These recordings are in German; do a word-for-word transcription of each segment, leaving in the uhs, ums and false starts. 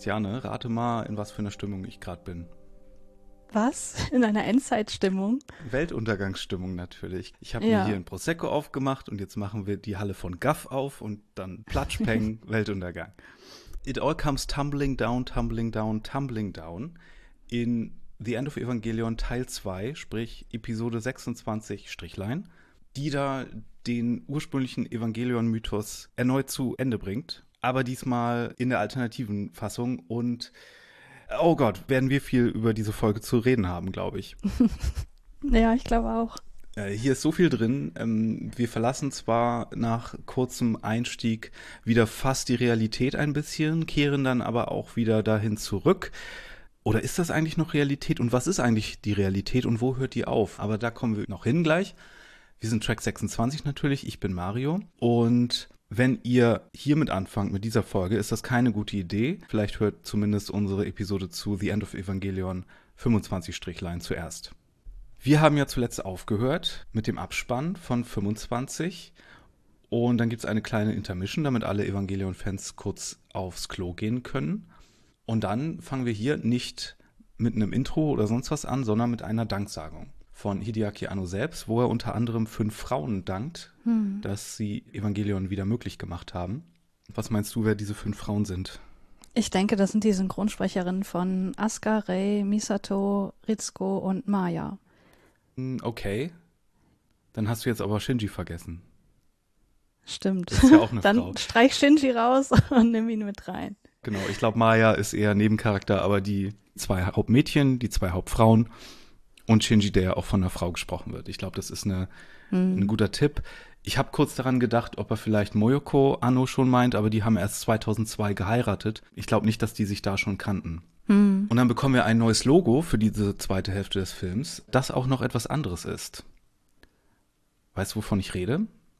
Christiane, rate mal, in was für einer Stimmung ich gerade bin. Was? In einer Endzeitstimmung? Weltuntergangsstimmung natürlich. Ich habe Ja. mir hier ein Prosecco aufgemacht und jetzt machen wir die Halle von Gaff auf und dann Platschpeng, Weltuntergang. It all comes tumbling down, tumbling down, tumbling down in The End of Evangelion Teil zwei, sprich Episode sechsundzwanzig Strichlein, die da den ursprünglichen Evangelion-Mythos erneut zu Ende bringt, aber diesmal in der alternativen Fassung und oh Gott, werden wir viel über diese Folge zu reden haben, glaube ich. Ja, ich glaube auch. Äh, hier ist so viel drin. Ähm, wir verlassen zwar nach kurzem Einstieg wieder fast die Realität ein bisschen, kehren dann aber auch wieder dahin zurück. Oder ist das eigentlich noch Realität? Und was ist eigentlich die Realität und wo hört die auf? Aber da kommen wir noch hin gleich. Wir sind Track sechsundzwanzig natürlich, ich bin Mario. Und wenn ihr hiermit anfangt, mit dieser Folge, ist das keine gute Idee. Vielleicht hört zumindest unsere Episode zu The End of Evangelion fünfundzwanzig Strichlein zuerst. Wir haben ja zuletzt aufgehört mit dem Abspann von fünfundzwanzig. Und dann gibt es eine kleine Intermission, damit alle Evangelion-Fans kurz aufs Klo gehen können. Und dann fangen wir hier nicht mit einem Intro oder sonst was an, sondern mit einer Danksagung von Hideaki Anno selbst, wo er unter anderem fünf Frauen dankt, hm. dass sie Evangelion wieder möglich gemacht haben. Was meinst du, wer diese fünf Frauen sind? Ich denke, das sind die Synchronsprecherinnen von Asuka, Rei, Misato, Ritsuko und Maya. Okay. Dann hast du jetzt aber Shinji vergessen. Stimmt. Das ist ja auch eine Dann Frau. streich Shinji raus und nimm ihn mit rein. Genau, ich glaube, Maya ist eher Nebencharakter, aber die zwei Hauptmädchen, die zwei Hauptfrauen und Shinji, der ja auch von einer Frau gesprochen wird. Ich glaube, das ist eine, hm. ein guter Tipp. Ich habe kurz daran gedacht, ob er vielleicht Moyoko Anno schon meint, aber die haben erst zweitausendzwei geheiratet. Ich glaube nicht, dass die sich da schon kannten. Hm. Und dann bekommen wir ein neues Logo für diese zweite Hälfte des Films, das auch noch etwas anderes ist. Weißt du, wovon ich rede?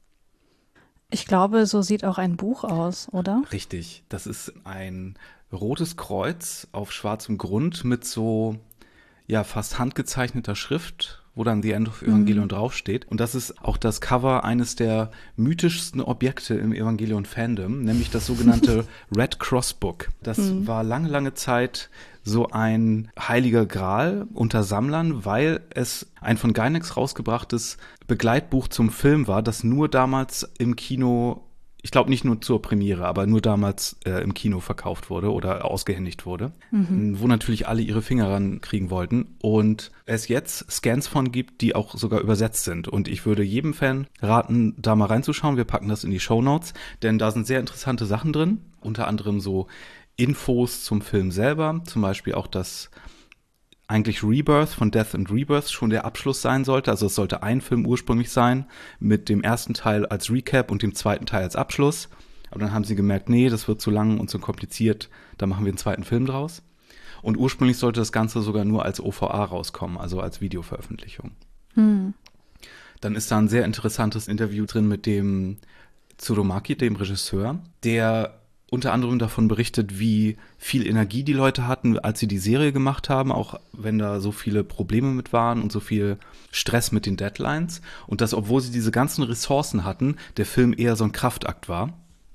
Ich glaube, so sieht auch ein Buch aus, oder? Richtig. Das ist ein rotes Kreuz auf schwarzem Grund mit so, ja, fast handgezeichneter Schrift, wo dann The End of Evangelion mhm. draufsteht. Und das ist auch das Cover eines der mythischsten Objekte im Evangelion-Fandom, nämlich das sogenannte Red Cross Book. Das mhm. war lange, lange Zeit so ein heiliger Gral unter Sammlern, weil es ein von Gainax rausgebrachtes Begleitbuch zum Film war, das nur damals im Kino, ich glaube nicht nur zur Premiere, aber nur damals äh, im Kino verkauft wurde oder ausgehändigt wurde, mhm. wo natürlich alle ihre Finger ran kriegen wollten und es jetzt Scans von gibt, die auch sogar übersetzt sind. Und ich würde jedem Fan raten, da mal reinzuschauen. Wir packen das in die Shownotes, denn da sind sehr interessante Sachen drin, unter anderem so Infos zum Film selber, zum Beispiel auch, dass eigentlich Rebirth von Death and Rebirth schon der Abschluss sein sollte. Also es sollte ein Film ursprünglich sein, mit dem ersten Teil als Recap und dem zweiten Teil als Abschluss. Aber dann haben sie gemerkt, nee, das wird zu lang und zu kompliziert, da machen wir einen zweiten Film draus. Und ursprünglich sollte das Ganze sogar nur als O V A rauskommen, also als Videoveröffentlichung. Hm. Dann ist da ein sehr interessantes Interview drin mit dem Tsurumaki, dem Regisseur, der unter anderem davon berichtet, wie viel Energie die Leute hatten, als sie die Serie gemacht haben, auch wenn da so viele Probleme mit waren und so viel Stress mit den Deadlines. Und dass, obwohl sie diese ganzen Ressourcen hatten, der Film eher so ein Kraftakt war.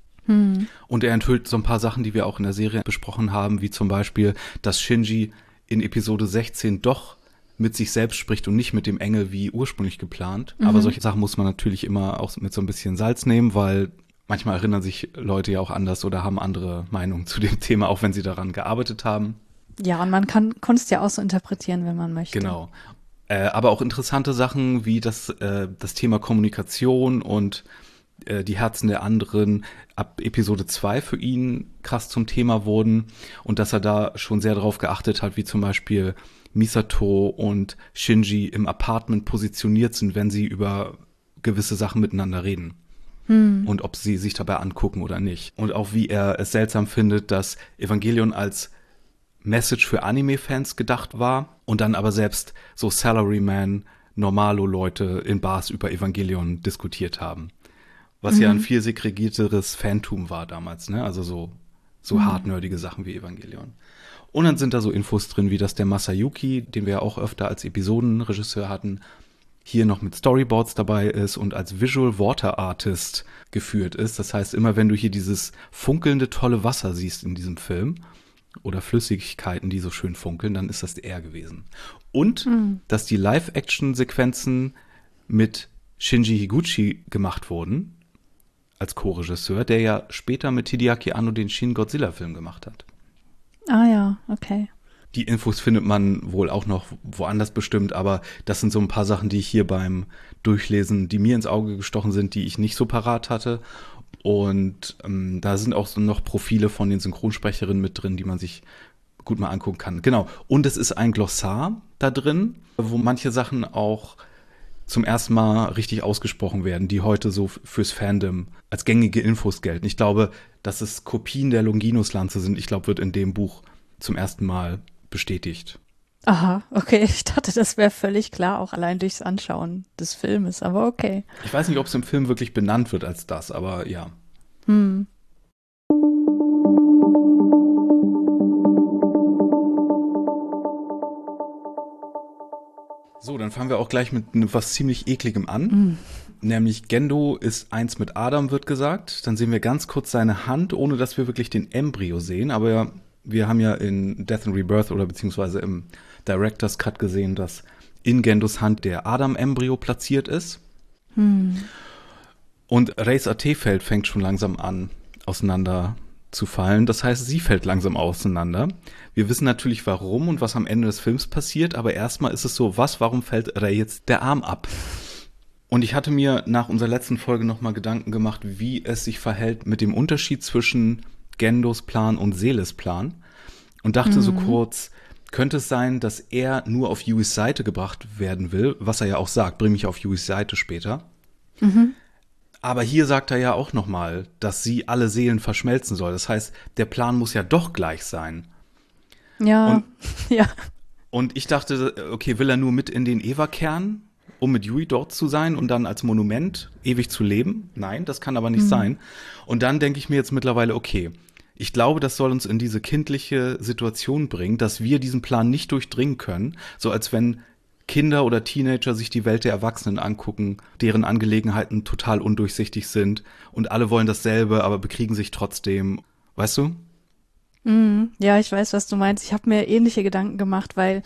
Hm. Und er enthüllt so ein paar Sachen, die wir auch in der Serie besprochen haben, wie zum Beispiel, dass Shinji in Episode sechzehn doch mit sich selbst spricht und nicht mit dem Engel wie ursprünglich geplant. Mhm. Aber solche Sachen muss man natürlich immer auch mit so ein bisschen Salz nehmen, weil manchmal erinnern sich Leute ja auch anders oder haben andere Meinungen zu dem Thema, auch wenn sie daran gearbeitet haben. Ja, und man kann Kunst ja auch so interpretieren, wenn man möchte. Genau. Äh, aber auch interessante Sachen wie das, äh, das Thema Kommunikation und äh, die Herzen der anderen ab Episode zwei für ihn krass zum Thema wurden und dass er da schon sehr darauf geachtet hat, wie zum Beispiel Misato und Shinji im Apartment positioniert sind, wenn sie über gewisse Sachen miteinander reden. Und ob sie sich dabei angucken oder nicht. Und auch wie er es seltsam findet, dass Evangelion als Message für Anime-Fans gedacht war und dann aber selbst so Salaryman, Normalo-Leute in Bars über Evangelion diskutiert haben. Was mhm. ja ein viel segregierteres Fantum war damals, ne? Also so, so mhm. hartnördige Sachen wie Evangelion. Und dann sind da so Infos drin, wie dass der Masayuki, den wir ja auch öfter als Episodenregisseur hatten, hier noch mit Storyboards dabei ist und als Visual Water Artist geführt ist. Das heißt, immer wenn du hier dieses funkelnde, tolle Wasser siehst in diesem Film, oder Flüssigkeiten, die so schön funkeln, dann ist das er gewesen. Und Mhm. dass die Live-Action-Sequenzen mit Shinji Higuchi gemacht wurden, als Co-Regisseur, der ja später mit Hideaki Anno den Shin Godzilla-Film gemacht hat. Ah ja, okay. Die Infos findet man wohl auch noch woanders bestimmt, aber das sind so ein paar Sachen, die ich hier beim Durchlesen, die mir ins Auge gestochen sind, die ich nicht so parat hatte. Und ähm, da sind auch so noch Profile von den Synchronsprecherinnen mit drin, die man sich gut mal angucken kann. Genau. Und es ist ein Glossar da drin, wo manche Sachen auch zum ersten Mal richtig ausgesprochen werden, die heute so fürs Fandom als gängige Infos gelten. Ich glaube, dass es Kopien der Longinus-Lanze sind. Ich glaube, wird in dem Buch zum ersten Mal bestätigt. Aha, okay. Ich dachte, das wäre völlig klar, auch allein durchs Anschauen des Filmes, aber okay. Ich weiß nicht, ob es im Film wirklich benannt wird als das, aber ja. Hm. So, dann fangen wir auch gleich mit was ziemlich Ekligem an. Mhm. Nämlich Gendo ist eins mit Adam, wird gesagt. Dann sehen wir ganz kurz seine Hand, ohne dass wir wirklich den Embryo sehen. Aber wir haben ja in Death and Rebirth oder beziehungsweise im Director's Cut gesehen, dass in Gendos Hand der Adam-Embryo platziert ist. Hm. Und Reys A T-Feld fängt schon langsam an, auseinander zu fallen. Das heißt, sie fällt langsam auseinander. Wir wissen natürlich warum und was am Ende des Films passiert, aber erstmal ist es so, was, warum fällt Rey jetzt der Arm ab? Und ich hatte mir nach unserer letzten Folge nochmal Gedanken gemacht, wie es sich verhält mit dem Unterschied zwischen Gendos Plan und Seeles Plan und dachte mhm. so kurz, könnte es sein, dass er nur auf Yuis Seite gebracht werden will, was er ja auch sagt, bring mich auf Yuis Seite später. Mhm. Aber hier sagt er ja auch nochmal, dass sie alle Seelen verschmelzen soll. Das heißt, der Plan muss ja doch gleich sein. Ja, und, ja. Und ich dachte, okay, will er nur mit in den Eva-Kern, um mit Yui dort zu sein und dann als Monument ewig zu leben? Nein, das kann aber nicht mhm. sein. Und dann denke ich mir jetzt mittlerweile, okay, ich glaube, das soll uns in diese kindliche Situation bringen, dass wir diesen Plan nicht durchdringen können, so als wenn Kinder oder Teenager sich die Welt der Erwachsenen angucken, deren Angelegenheiten total undurchsichtig sind und alle wollen dasselbe, aber bekriegen sich trotzdem. Weißt du? Mm, ja, ich weiß, was du meinst. Ich habe mir ähnliche Gedanken gemacht, weil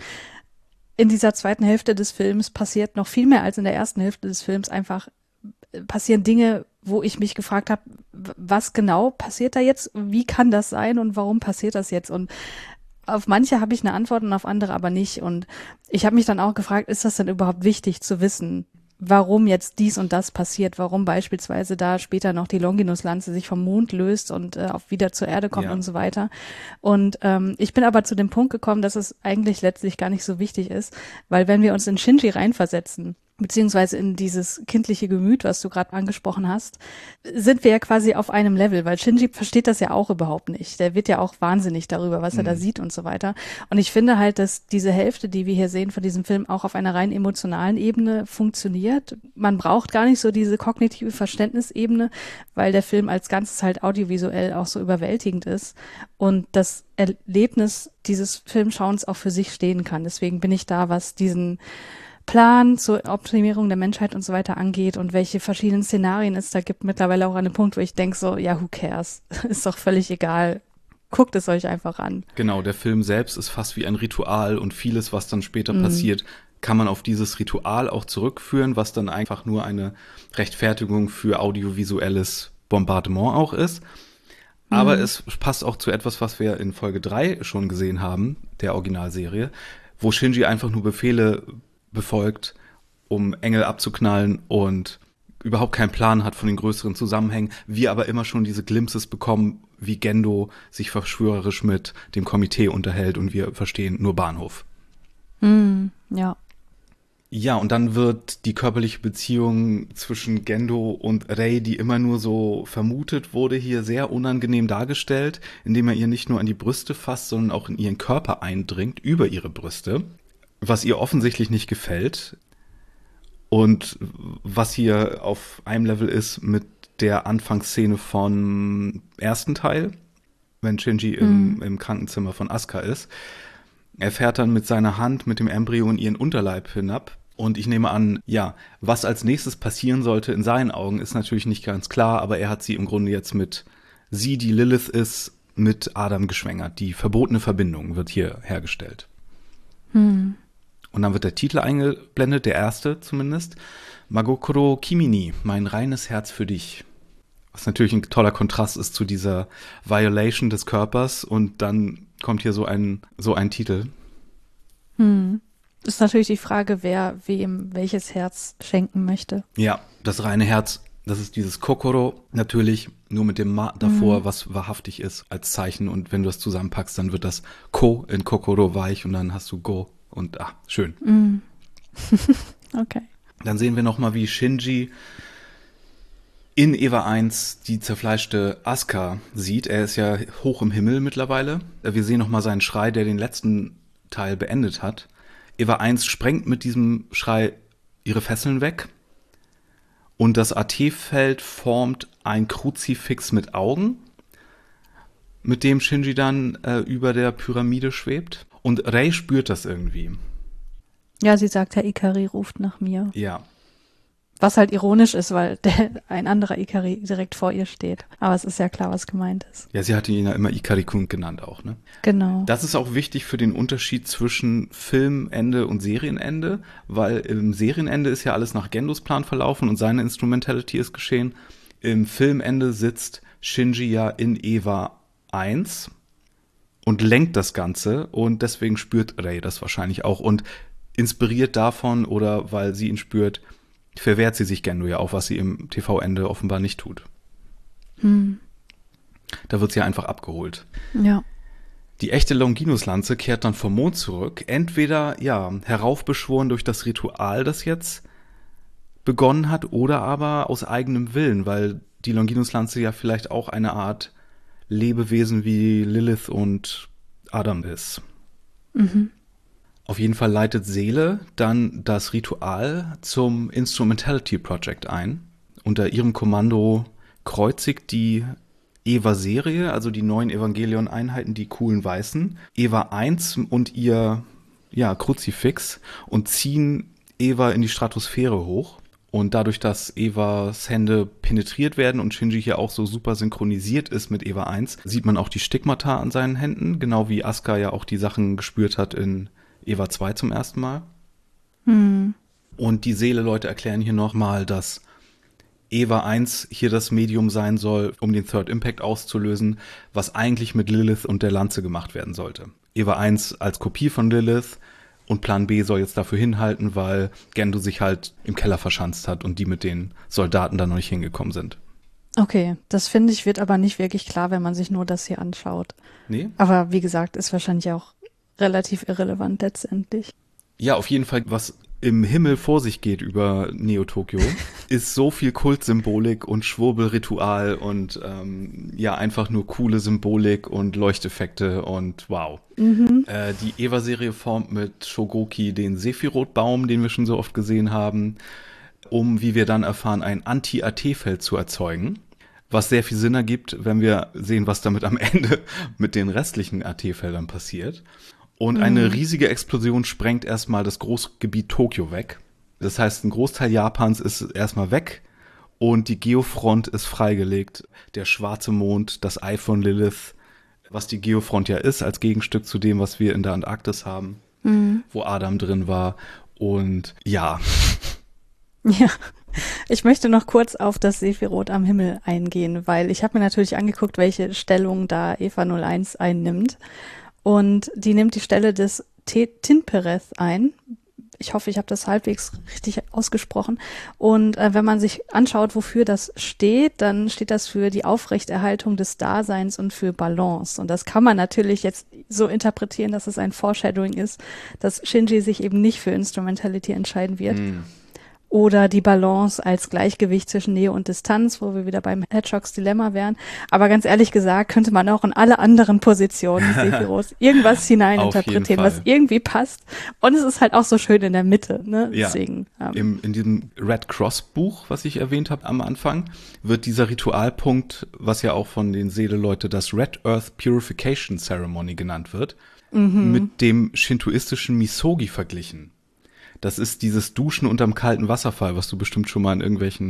in dieser zweiten Hälfte des Films passiert noch viel mehr als in der ersten Hälfte des Films. Einfach passieren Dinge, wo ich mich gefragt habe, was genau passiert da jetzt? Wie kann das sein und warum passiert das jetzt? Und auf manche habe ich eine Antwort und auf andere aber nicht. Und ich habe mich dann auch gefragt, ist das denn überhaupt wichtig zu wissen, warum jetzt dies und das passiert? Warum beispielsweise da später noch die Longinus-Lanze sich vom Mond löst und äh, auch wieder zur Erde kommt ja. und so weiter. Und ähm, ich bin aber zu dem Punkt gekommen, dass es eigentlich letztlich gar nicht so wichtig ist, weil wenn wir uns in Shinji reinversetzen, beziehungsweise in dieses kindliche Gemüt, was du gerade angesprochen hast, sind wir ja quasi auf einem Level, weil Shinji versteht das ja auch überhaupt nicht. Der wird ja auch wahnsinnig darüber, was mhm. er da sieht und so weiter. Und ich finde halt, dass diese Hälfte, die wir hier sehen von diesem Film, auch auf einer rein emotionalen Ebene funktioniert. Man braucht gar nicht so diese kognitive Verständnisebene, weil der Film als Ganzes halt audiovisuell auch so überwältigend ist und das Erlebnis dieses Filmschauens auch für sich stehen kann. Deswegen bin ich da, was diesen Plan zur Optimierung der Menschheit und so weiter angeht und welche verschiedenen Szenarien es da gibt, mittlerweile auch an einem Punkt, wo ich denke so, ja, who cares? Ist doch völlig egal. Guckt es euch einfach an. Genau, der Film selbst ist fast wie ein Ritual und vieles, was dann später mm. passiert, kann man auf dieses Ritual auch zurückführen, was dann einfach nur eine Rechtfertigung für audiovisuelles Bombardement auch ist. Aber mm. es passt auch zu etwas, was wir in Folge drei schon gesehen haben, der Originalserie, wo Shinji einfach nur Befehle befolgt, um Engel abzuknallen und überhaupt keinen Plan hat von den größeren Zusammenhängen. Wir aber immer schon diese Glimpses bekommen, wie Gendo sich verschwörerisch mit dem Komitee unterhält und wir verstehen nur Bahnhof. Mm, ja. Ja, und dann wird die körperliche Beziehung zwischen Gendo und Rei, die immer nur so vermutet wurde, hier sehr unangenehm dargestellt, indem er ihr nicht nur an die Brüste fasst, sondern auch in ihren Körper eindringt, über ihre Brüste. Was ihr offensichtlich nicht gefällt und was hier auf einem Level ist mit der Anfangsszene vom ersten Teil, wenn Shinji im, mhm. im Krankenzimmer von Asuka ist. Er fährt dann mit seiner Hand mit dem Embryo in ihren Unterleib hinab und ich nehme an, ja, was als nächstes passieren sollte in seinen Augen, ist natürlich nicht ganz klar, aber er hat sie im Grunde jetzt mit sie, die Lilith ist, mit Adam geschwängert. Die verbotene Verbindung wird hier hergestellt. Hm. Und dann wird der Titel eingeblendet, der erste zumindest. Magokoro Kimi, mein reines Herz für dich. Was natürlich ein toller Kontrast ist zu dieser Violation des Körpers. Und dann kommt hier so ein, so ein Titel. Hm. Ist natürlich die Frage, wer wem welches Herz schenken möchte. Ja, das reine Herz, das ist dieses Kokoro, natürlich nur mit dem Ma davor, mhm. was wahrhaftig ist, als Zeichen. Und wenn du das zusammenpackst, dann wird das Ko in Kokoro weich und dann hast du Go. Und ah, schön. Mhm. Okay. Dann sehen wir nochmal, wie Shinji in Eva eins die zerfleischte Asuka sieht. Er ist ja hoch im Himmel mittlerweile. Wir sehen nochmal seinen Schrei, der den letzten Teil beendet hat. Eva eins sprengt mit diesem Schrei ihre Fesseln weg und das A T-Feld formt ein Kruzifix mit Augen, mit dem Shinji dann äh, über der Pyramide schwebt. Und Rei spürt das irgendwie. Ja, sie sagt, Herr Ikari ruft nach mir. Ja. Was halt ironisch ist, weil der, ein anderer Ikari direkt vor ihr steht. Aber es ist ja klar, was gemeint ist. Ja, sie hatte ihn ja immer Ikari-kun genannt auch, ne? Genau. Das ist auch wichtig für den Unterschied zwischen Filmende und Serienende, weil im Serienende ist ja alles nach Gendos Plan verlaufen und seine Instrumentality ist geschehen. Im Filmende sitzt Shinji ja in Eva eins und lenkt das Ganze und deswegen spürt Rei das wahrscheinlich auch und inspiriert davon oder weil sie ihn spürt, verwehrt sie sich Gendo ja auch, was sie im T V-Ende offenbar nicht tut. Hm. Da wird sie einfach abgeholt. Ja. Die echte Longinus-Lanze kehrt dann vom Mond zurück, entweder, ja, heraufbeschworen durch das Ritual, das jetzt begonnen hat, oder aber aus eigenem Willen, weil die Longinus-Lanze ja vielleicht auch eine Art Lebewesen wie Lilith und Adam ist. Mhm. Auf jeden Fall leitet Seele dann das Ritual zum Instrumentality Project ein. Unter ihrem Kommando kreuzigt die Eva-Serie, also die neuen Evangelion-Einheiten, die coolen Weißen, Eva eins und ihr ja, Kruzifix und ziehen Eva in die Stratosphäre hoch. Und dadurch, dass Evas Hände penetriert werden und Shinji hier auch so super synchronisiert ist mit Eva eins, sieht man auch die Stigmata an seinen Händen, genau wie Asuka ja auch die Sachen gespürt hat in Eva zwei zum ersten Mal. Hm. Und die Seele-Leute erklären hier nochmal, dass Eva eins hier das Medium sein soll, um den Third Impact auszulösen, was eigentlich mit Lilith und der Lanze gemacht werden sollte. Eva eins als Kopie von Lilith und Plan B soll jetzt dafür hinhalten, weil Gendo sich halt im Keller verschanzt hat und die mit den Soldaten da noch nicht hingekommen sind. Okay, das finde ich wird aber nicht wirklich klar, wenn man sich nur das hier anschaut. Nee? Aber wie gesagt, ist wahrscheinlich auch relativ irrelevant letztendlich. Ja, auf jeden Fall, was im Himmel vor sich geht über Neo-Tokyo, ist so viel Kultsymbolik und Schwurbelritual und ähm, ja, einfach nur coole Symbolik und Leuchteffekte und wow. Mhm. Äh, die Eva-Serie formt mit Shogoki den Sephiroth-Baum, den wir schon so oft gesehen haben, um, wie wir dann erfahren, ein Anti-A T-Feld zu erzeugen, was sehr viel Sinn ergibt, wenn wir sehen, was damit am Ende mit den restlichen A T-Feldern passiert. Und eine riesige Explosion sprengt erstmal das Großgebiet Tokio weg. Das heißt, ein Großteil Japans ist erstmal weg und die Geofront ist freigelegt. Der schwarze Mond, das Ei von Lilith, was die Geofront ja ist, als Gegenstück zu dem, was wir in der Antarktis haben, mhm. wo Adam drin war. Und ja. Ja, ich möchte noch kurz auf das Sephiroth am Himmel eingehen, weil ich habe mir natürlich angeguckt, welche Stellung da Eva null eins einnimmt. Und die nimmt die Stelle des Tinpereth ein. Ich hoffe, ich habe das halbwegs richtig ausgesprochen. Und äh, wenn man sich anschaut, wofür das steht, dann steht das für die Aufrechterhaltung des Daseins und für Balance. Und das kann man natürlich jetzt so interpretieren, dass es ein Foreshadowing ist, dass Shinji sich eben nicht für Instrumentality entscheiden wird. Mm. Oder die Balance als Gleichgewicht zwischen Nähe und Distanz, wo wir wieder beim Hedgehogs Dilemma wären. Aber ganz ehrlich gesagt, könnte man auch in alle anderen Positionen Sephiroth irgendwas hineininterpretieren, was irgendwie passt. Und es ist halt auch so schön in der Mitte. Ne? Ja. Deswegen, ähm. Im, in diesem Red Cross Buch, was ich erwähnt habe am Anfang, wird dieser Ritualpunkt, was ja auch von den Seele-Leute das Red Earth Purification Ceremony genannt wird, mhm. mit dem shintoistischen Misogi verglichen. Das ist dieses Duschen unterm kalten Wasserfall, was du bestimmt schon mal in irgendwelchen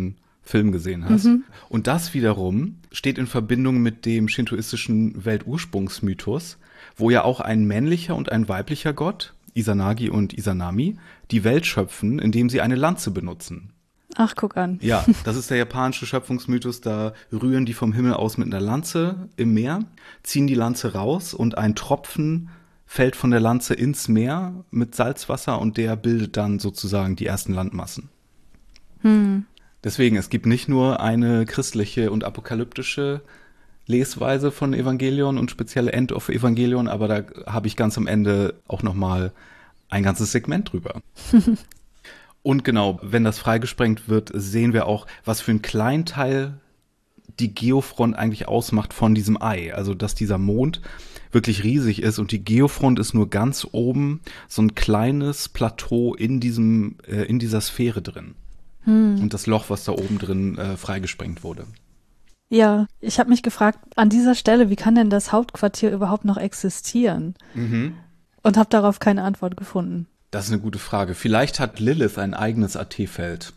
Film gesehen hast. Mhm. Und das wiederum steht in Verbindung mit dem shintoistischen Weltursprungsmythos, wo ja auch ein männlicher und ein weiblicher Gott, Izanagi und Izanami, die Welt schöpfen, indem sie eine Lanze benutzen. Ach, guck an. Ja, das ist der japanische Schöpfungsmythos, da rühren die vom Himmel aus mit einer Lanze im Meer, ziehen die Lanze raus und ein Tropfen fällt von der Lanze ins Meer mit Salzwasser und der bildet dann sozusagen die ersten Landmassen. Hm. Deswegen, es gibt nicht nur eine christliche und apokalyptische Lesweise von Evangelion und spezielle End of Evangelion, aber da habe ich ganz am Ende auch nochmal ein ganzes Segment drüber. Und genau, wenn das freigesprengt wird, sehen wir auch, was für ein Kleinteil die Geofront eigentlich ausmacht von diesem Ei. Also, dass dieser Mond wirklich riesig ist und die Geofront ist nur ganz oben so ein kleines Plateau in diesem, äh, in dieser Sphäre drin. Hm. Und das Loch, was da oben drin äh, freigesprengt wurde. Ja, ich habe mich gefragt, an dieser Stelle, wie kann denn das Hauptquartier überhaupt noch existieren? Mhm. Und habe darauf keine Antwort gefunden. Das ist eine gute Frage. Vielleicht hat Lilith ein eigenes A T-Feld.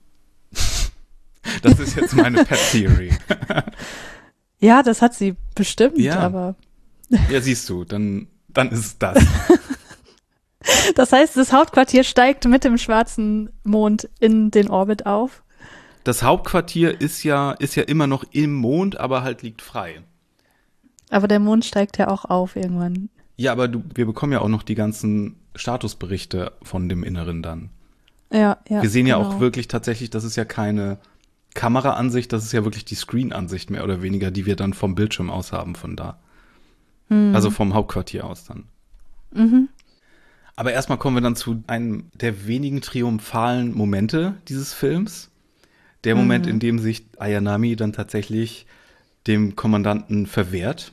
Das ist jetzt meine Pet-Theory. Ja, das hat sie bestimmt, ja. aber... Ja, siehst du, dann, dann ist es das. Das heißt, das Hauptquartier steigt mit dem schwarzen Mond in den Orbit auf? Das Hauptquartier ist ja, ist ja immer noch im Mond, aber halt liegt frei. Aber der Mond steigt ja auch auf irgendwann. Ja, aber du, wir bekommen ja auch noch die ganzen Statusberichte von dem Inneren dann. Ja, ja. Wir sehen ja genau. auch wirklich tatsächlich, das ist ja keine Kameraansicht, das ist ja wirklich die Screen-Ansicht mehr oder weniger, die wir dann vom Bildschirm aus haben von da. Hm. Also vom Hauptquartier aus dann. Mhm. Aber erstmal kommen wir dann zu einem der wenigen triumphalen Momente dieses Films. Der Moment, Mhm. in dem sich Ayanami dann tatsächlich dem Kommandanten verwehrt.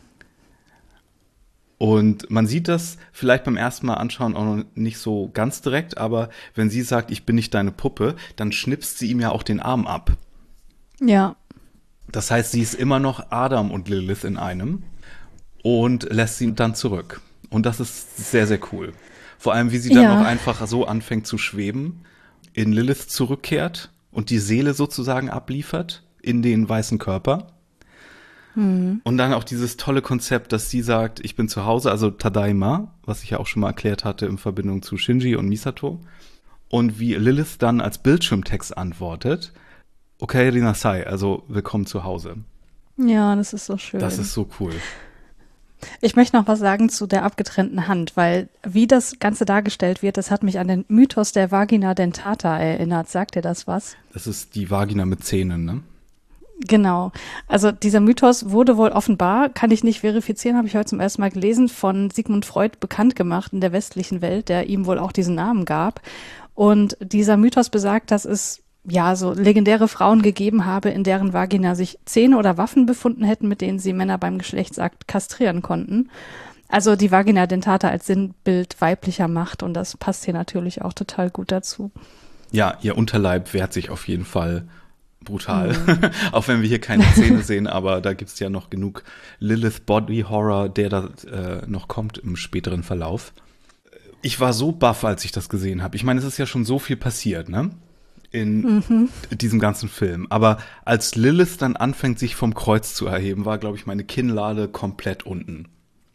Und man sieht das vielleicht beim ersten Mal anschauen auch noch nicht so ganz direkt, aber wenn sie sagt, ich bin nicht deine Puppe, dann schnipst sie ihm ja auch den Arm ab. Ja. Das heißt, sie ist immer noch Adam und Lilith in einem und lässt sie dann zurück. Und das ist sehr, sehr cool. Vor allem, wie sie dann Ja. auch einfach so anfängt zu schweben, in Lilith zurückkehrt und die Seele sozusagen abliefert in den weißen Körper. Mhm. Und dann auch dieses tolle Konzept, dass sie sagt, ich bin zu Hause, also Tadaima, was ich ja auch schon mal erklärt hatte in Verbindung zu Shinji und Misato. Und wie Lilith dann als Bildschirmtext antwortet, okay, Rinasai, also willkommen zu Hause. Ja, das ist so schön. Das ist so cool. Ich möchte noch was sagen zu der abgetrennten Hand, weil wie das Ganze dargestellt wird, das hat mich an den Mythos der Vagina dentata erinnert. Sagt dir das was? Das ist die Vagina mit Zähnen, ne? Genau. Also dieser Mythos wurde wohl offenbar, kann ich nicht verifizieren, habe ich heute zum ersten Mal gelesen, von Sigmund Freud bekannt gemacht in der westlichen Welt, der ihm wohl auch diesen Namen gab. Und dieser Mythos besagt, dass es ja so legendäre Frauen gegeben habe, in deren Vagina sich Zähne oder Waffen befunden hätten, mit denen sie Männer beim Geschlechtsakt kastrieren konnten. Also die Vagina dentata als Sinnbild weiblicher Macht und das passt hier natürlich auch total gut dazu. Ja, ihr Unterleib wehrt sich auf jeden Fall brutal. Mhm. Auch wenn wir hier keine Zähne sehen, aber da gibt's ja noch genug Lilith Body Horror, der da äh, noch kommt im späteren Verlauf. Ich war so baff, als ich das gesehen habe. Ich meine, es ist ja schon so viel passiert, ne? In mhm. diesem ganzen Film. Aber als Lilith dann anfängt, sich vom Kreuz zu erheben, war, glaube ich, meine Kinnlade komplett unten.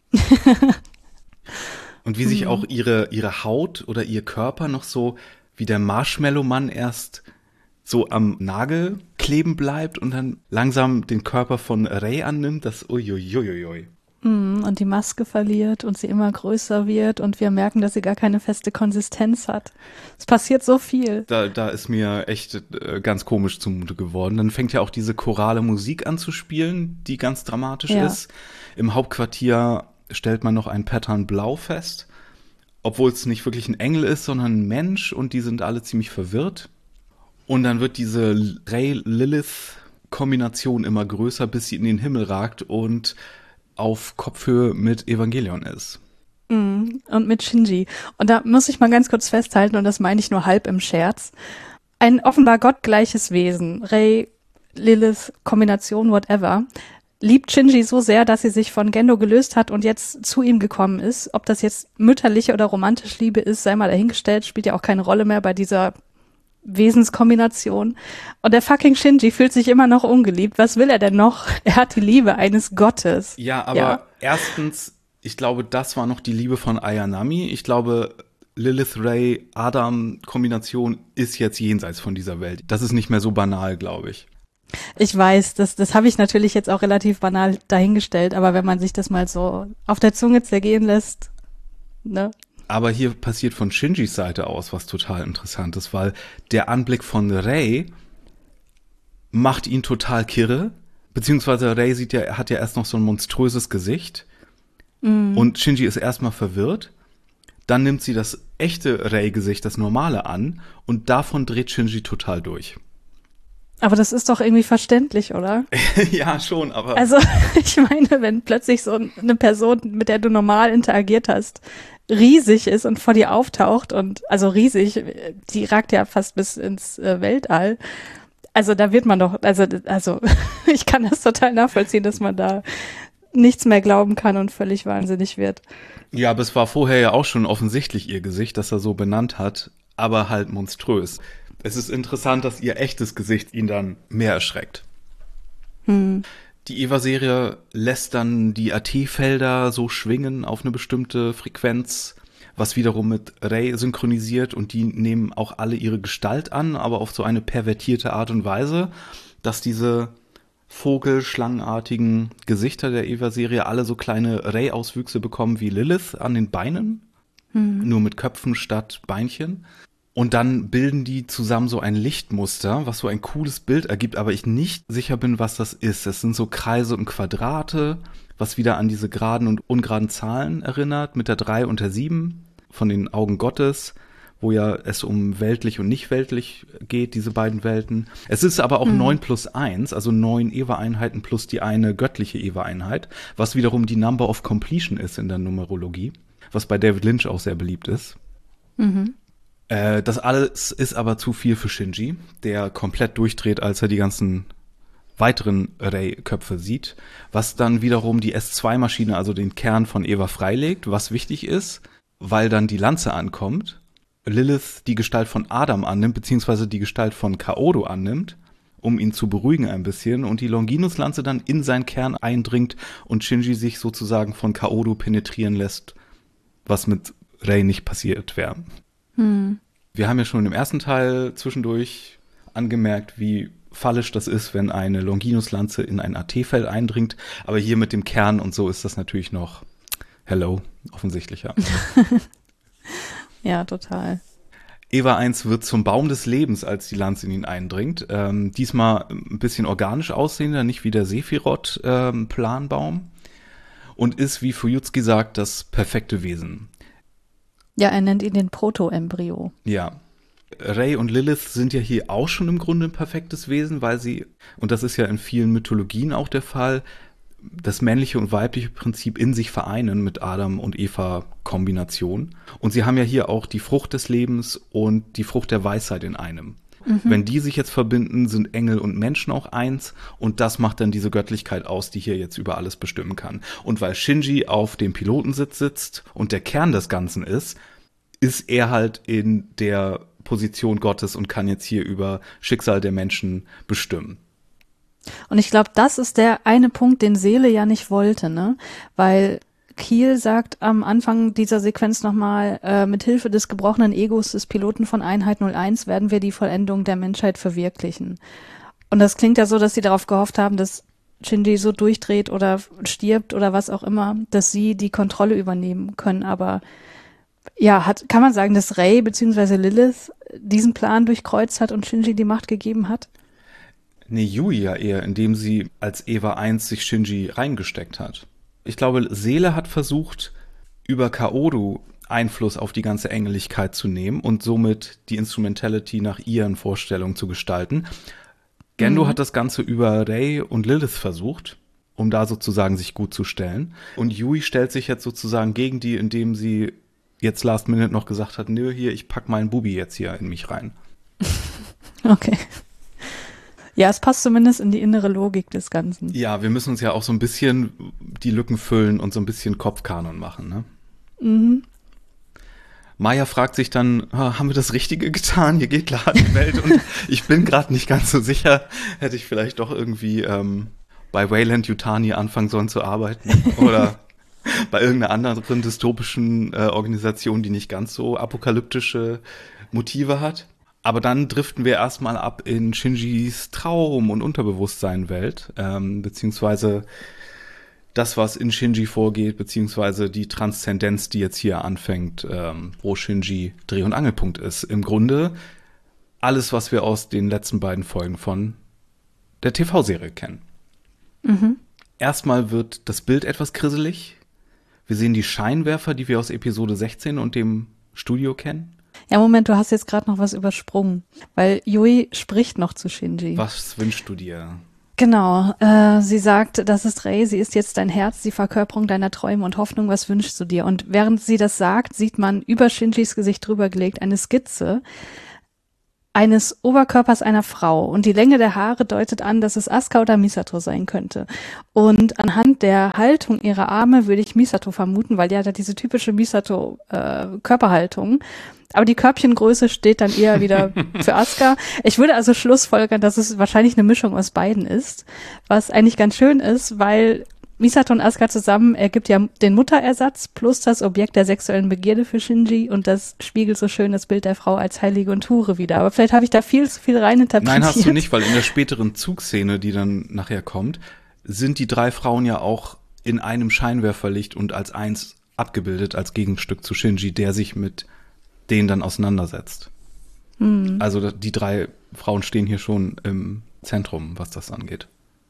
Und wie sich auch ihre, ihre Haut oder ihr Körper noch so wie der Marshmallow-Mann erst so am Nagel kleben bleibt und dann langsam den Körper von Rei annimmt, das uiuiuiui. Und die Maske verliert und sie immer größer wird und wir merken, dass sie gar keine feste Konsistenz hat. Es passiert so viel. Da, da ist mir echt äh, ganz komisch zumute geworden. Dann fängt ja auch diese chorale Musik an zu spielen, die ganz dramatisch ja. ist. Im Hauptquartier stellt man noch ein Pattern Blau fest, obwohl es nicht wirklich ein Engel ist, sondern ein Mensch und die sind alle ziemlich verwirrt. Und dann wird diese Rei-Lilith-Kombination immer größer, bis sie in den Himmel ragt und auf Kopfhöhe mit Evangelion ist. Mm, und mit Shinji. Und da muss ich mal ganz kurz festhalten, und das meine ich nur halb im Scherz, ein offenbar gottgleiches Wesen, Rei, Lilith, Kombination, whatever, liebt Shinji so sehr, dass sie sich von Gendo gelöst hat und jetzt zu ihm gekommen ist. Ob das jetzt mütterliche oder romantische Liebe ist, sei mal dahingestellt, spielt ja auch keine Rolle mehr bei dieser Wesenskombination. Und der fucking Shinji fühlt sich immer noch ungeliebt. Was will er denn noch? Er hat die Liebe eines Gottes. Ja, aber ja. erstens, ich glaube, das war noch die Liebe von Ayanami. Ich glaube, Lilith-Ray-Adam-Kombination ist jetzt jenseits von dieser Welt. Das ist nicht mehr so banal, glaube ich. Ich weiß, das, das habe ich natürlich jetzt auch relativ banal dahingestellt, aber wenn man sich das mal so auf der Zunge zergehen lässt, ne? Aber hier passiert von Shinjis Seite aus was total Interessantes, weil der Anblick von Rei macht ihn total kirre, beziehungsweise Rei sieht ja, hat ja erst noch so ein monströses Gesicht mm. und Shinji ist erstmal verwirrt. Dann nimmt sie das echte Rei-Gesicht, das normale an und davon dreht Shinji total durch. Aber das ist doch irgendwie verständlich, oder? Ja, schon, aber... Also, ich meine, wenn plötzlich so eine Person, mit der du normal interagiert hast, riesig ist und vor dir auftaucht und, also riesig, die ragt ja fast bis ins äh, Weltall. Also da wird man doch, also, also ich kann das total nachvollziehen, dass man da nichts mehr glauben kann und völlig wahnsinnig wird. Ja, aber es war vorher ja auch schon offensichtlich ihr Gesicht, dass er so benannt hat, aber halt monströs. Es ist interessant, dass ihr echtes Gesicht ihn dann mehr erschreckt. Hm. Die Eva-Serie lässt dann die A T-Felder so schwingen auf eine bestimmte Frequenz, was wiederum mit Rei synchronisiert und die nehmen auch alle ihre Gestalt an, aber auf so eine pervertierte Art und Weise, dass diese vogelschlangenartigen Gesichter der Eva-Serie alle so kleine Rei-Auswüchse bekommen wie Lilith an den Beinen, hm. nur mit Köpfen statt Beinchen. Und dann bilden die zusammen so ein Lichtmuster, was so ein cooles Bild ergibt, aber ich nicht sicher bin, was das ist. Es sind so Kreise und Quadrate, was wieder an diese geraden und ungeraden Zahlen erinnert, mit der drei und der sieben von den Augen Gottes, wo ja es um weltlich und nicht weltlich geht, diese beiden Welten. Es ist aber auch mhm. neun plus eins, also neun Eva-Einheiten plus die eine göttliche Eva-Einheit, was wiederum die Number of Completion ist in der Numerologie, was bei David Lynch auch sehr beliebt ist. Mhm. Das alles ist aber zu viel für Shinji, der komplett durchdreht, als er die ganzen weiteren Rei-Köpfe sieht, was dann wiederum die S zwei Maschine, also den Kern von Eva freilegt, was wichtig ist, weil dann die Lanze ankommt, Lilith die Gestalt von Adam annimmt, beziehungsweise die Gestalt von Kaoru annimmt, um ihn zu beruhigen ein bisschen, und die Longinus-Lanze dann in seinen Kern eindringt und Shinji sich sozusagen von Kaoru penetrieren lässt, was mit Rei nicht passiert wäre. Hm. Wir haben ja schon im ersten Teil zwischendurch angemerkt, wie fallisch das ist, wenn eine Longinus-Lanze in ein A T-Feld eindringt. Aber hier mit dem Kern und so ist das natürlich noch, hello, offensichtlicher. Ja, total. Eva eins wird zum Baum des Lebens, als die Lanze in ihn eindringt. Ähm, diesmal ein bisschen organisch aussehender, nicht wie der Sephiroth-Planbaum. Ähm, und ist, wie Fuyutsuki sagt, das perfekte Wesen. Ja, er nennt ihn den Proto-Embryo. Ja. Rei und Lilith sind ja hier auch schon im Grunde ein perfektes Wesen, weil sie, und das ist ja in vielen Mythologien auch der Fall, das männliche und weibliche Prinzip in sich vereinen mit Adam und Eva Kombination. Und sie haben ja hier auch die Frucht des Lebens und die Frucht der Weisheit in einem. Mhm. Wenn die sich jetzt verbinden, sind Engel und Menschen auch eins und das macht dann diese Göttlichkeit aus, die hier jetzt über alles bestimmen kann. Und weil Shinji auf dem Pilotensitz sitzt und der Kern des Ganzen ist, ist er halt in der Position Gottes und kann jetzt hier über Schicksal der Menschen bestimmen. Und ich glaube, das ist der eine Punkt, den Seele ja nicht wollte, ne? Weil Kiel sagt am Anfang dieser Sequenz nochmal, äh, mit Hilfe des gebrochenen Egos des Piloten von Einheit null eins werden wir die Vollendung der Menschheit verwirklichen. Und das klingt ja so, dass sie darauf gehofft haben, dass Shinji so durchdreht oder stirbt oder was auch immer, dass sie die Kontrolle übernehmen können. Aber ja, hat, kann man sagen, dass Rei bzw. Lilith diesen Plan durchkreuzt hat und Shinji die Macht gegeben hat? Nee, Yui ja eher, indem sie als Eva eins sich Shinji reingesteckt hat. Ich glaube, Seele hat versucht, über Kaoru Einfluss auf die ganze Engeligkeit zu nehmen und somit die Instrumentality nach ihren Vorstellungen zu gestalten. Gendo mhm. hat das Ganze über Rei und Lilith versucht, um da sozusagen sich gut zu stellen. Und Yui stellt sich jetzt sozusagen gegen die, indem sie jetzt last minute noch gesagt hat, nö, hier, ich pack meinen Bubi jetzt hier in mich rein. Okay. Ja, es passt zumindest in die innere Logik des Ganzen. Ja, wir müssen uns ja auch so ein bisschen die Lücken füllen und so ein bisschen Kopfkanon machen, ne? Mhm. Maya fragt sich dann, ah, haben wir das Richtige getan? Hier geht klar die Welt und ich bin gerade nicht ganz so sicher. Hätte ich vielleicht doch irgendwie ähm, bei Wayland Yutani anfangen sollen zu arbeiten oder bei irgendeiner anderen dystopischen äh, Organisation, die nicht ganz so apokalyptische Motive hat. Aber dann driften wir erstmal ab in Shinjis Traum- und Unterbewusstseinwelt, ähm, beziehungsweise das, was in Shinji vorgeht, beziehungsweise die Transzendenz, die jetzt hier anfängt, ähm, wo Shinji Dreh- und Angelpunkt ist. Im Grunde alles, was wir aus den letzten beiden Folgen von der T V-Serie kennen. Mhm. Erstmal wird das Bild etwas krisselig. Wir sehen die Scheinwerfer, die wir aus Episode sechzehn und dem Studio kennen. Ja, Moment, du hast jetzt gerade noch was übersprungen, weil Yui spricht noch zu Shinji. Was wünschst du dir? Genau, äh, sie sagt, das ist Rei, sie ist jetzt dein Herz, die Verkörperung deiner Träume und Hoffnung, was wünschst du dir? Und während sie das sagt, sieht man über Shinjis Gesicht drüber gelegt eine Skizze eines Oberkörpers einer Frau und die Länge der Haare deutet an, dass es Asuka oder Misato sein könnte. Und anhand der Haltung ihrer Arme würde ich Misato vermuten, weil die hat ja diese typische Misato-Körperhaltung. Äh, Aber die Körbchengröße steht dann eher wieder für Asuka. Ich würde also schlussfolgern, dass es wahrscheinlich eine Mischung aus beiden ist, was eigentlich ganz schön ist, weil Misato und Asuka zusammen ergibt ja den Mutterersatz plus das Objekt der sexuellen Begierde für Shinji und das spiegelt so schön das Bild der Frau als Heilige und Hure wieder. Aber vielleicht habe ich da viel zu viel reininterpretiert. Nein, hast du nicht, weil in der späteren Zugszene, die dann nachher kommt, sind die drei Frauen ja auch in einem Scheinwerferlicht und als eins abgebildet, als Gegenstück zu Shinji, der sich mit denen dann auseinandersetzt. Hm. Also die drei Frauen stehen hier schon im Zentrum, was das angeht.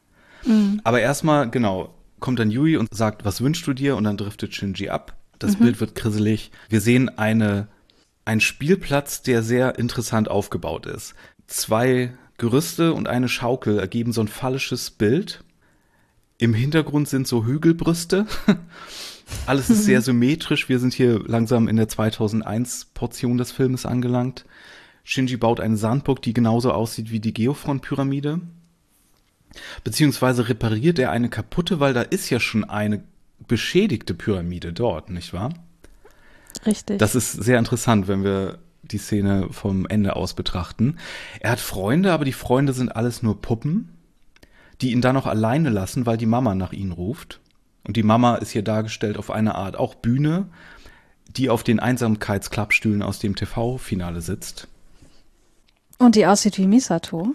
Hm. Aber erstmal, genau, kommt dann Yui und sagt, was wünschst du dir? Und dann driftet Shinji ab. Das Mhm. Bild wird krisselig. Wir sehen eine, einen Spielplatz, der sehr interessant aufgebaut ist. Zwei Gerüste und eine Schaukel ergeben so ein phallisches Bild. Im Hintergrund sind so Hügelbrüste. Alles ist sehr symmetrisch. Wir sind hier langsam in der zweitausendeins-Portion des Filmes angelangt. Shinji baut eine Sandburg, die genauso aussieht wie die Geofront-Pyramide. Beziehungsweise repariert er eine kaputte, weil da ist ja schon eine beschädigte Pyramide dort, nicht wahr? Richtig. Das ist sehr interessant, wenn wir die Szene vom Ende aus betrachten. Er hat Freunde, aber die Freunde sind alles nur Puppen, die ihn dann noch alleine lassen, weil die Mama nach ihnen ruft. Und die Mama ist hier dargestellt auf eine Art auch Bühne, die auf den Einsamkeitsklappstühlen aus dem T V-Finale sitzt. Und die aussieht wie Misato.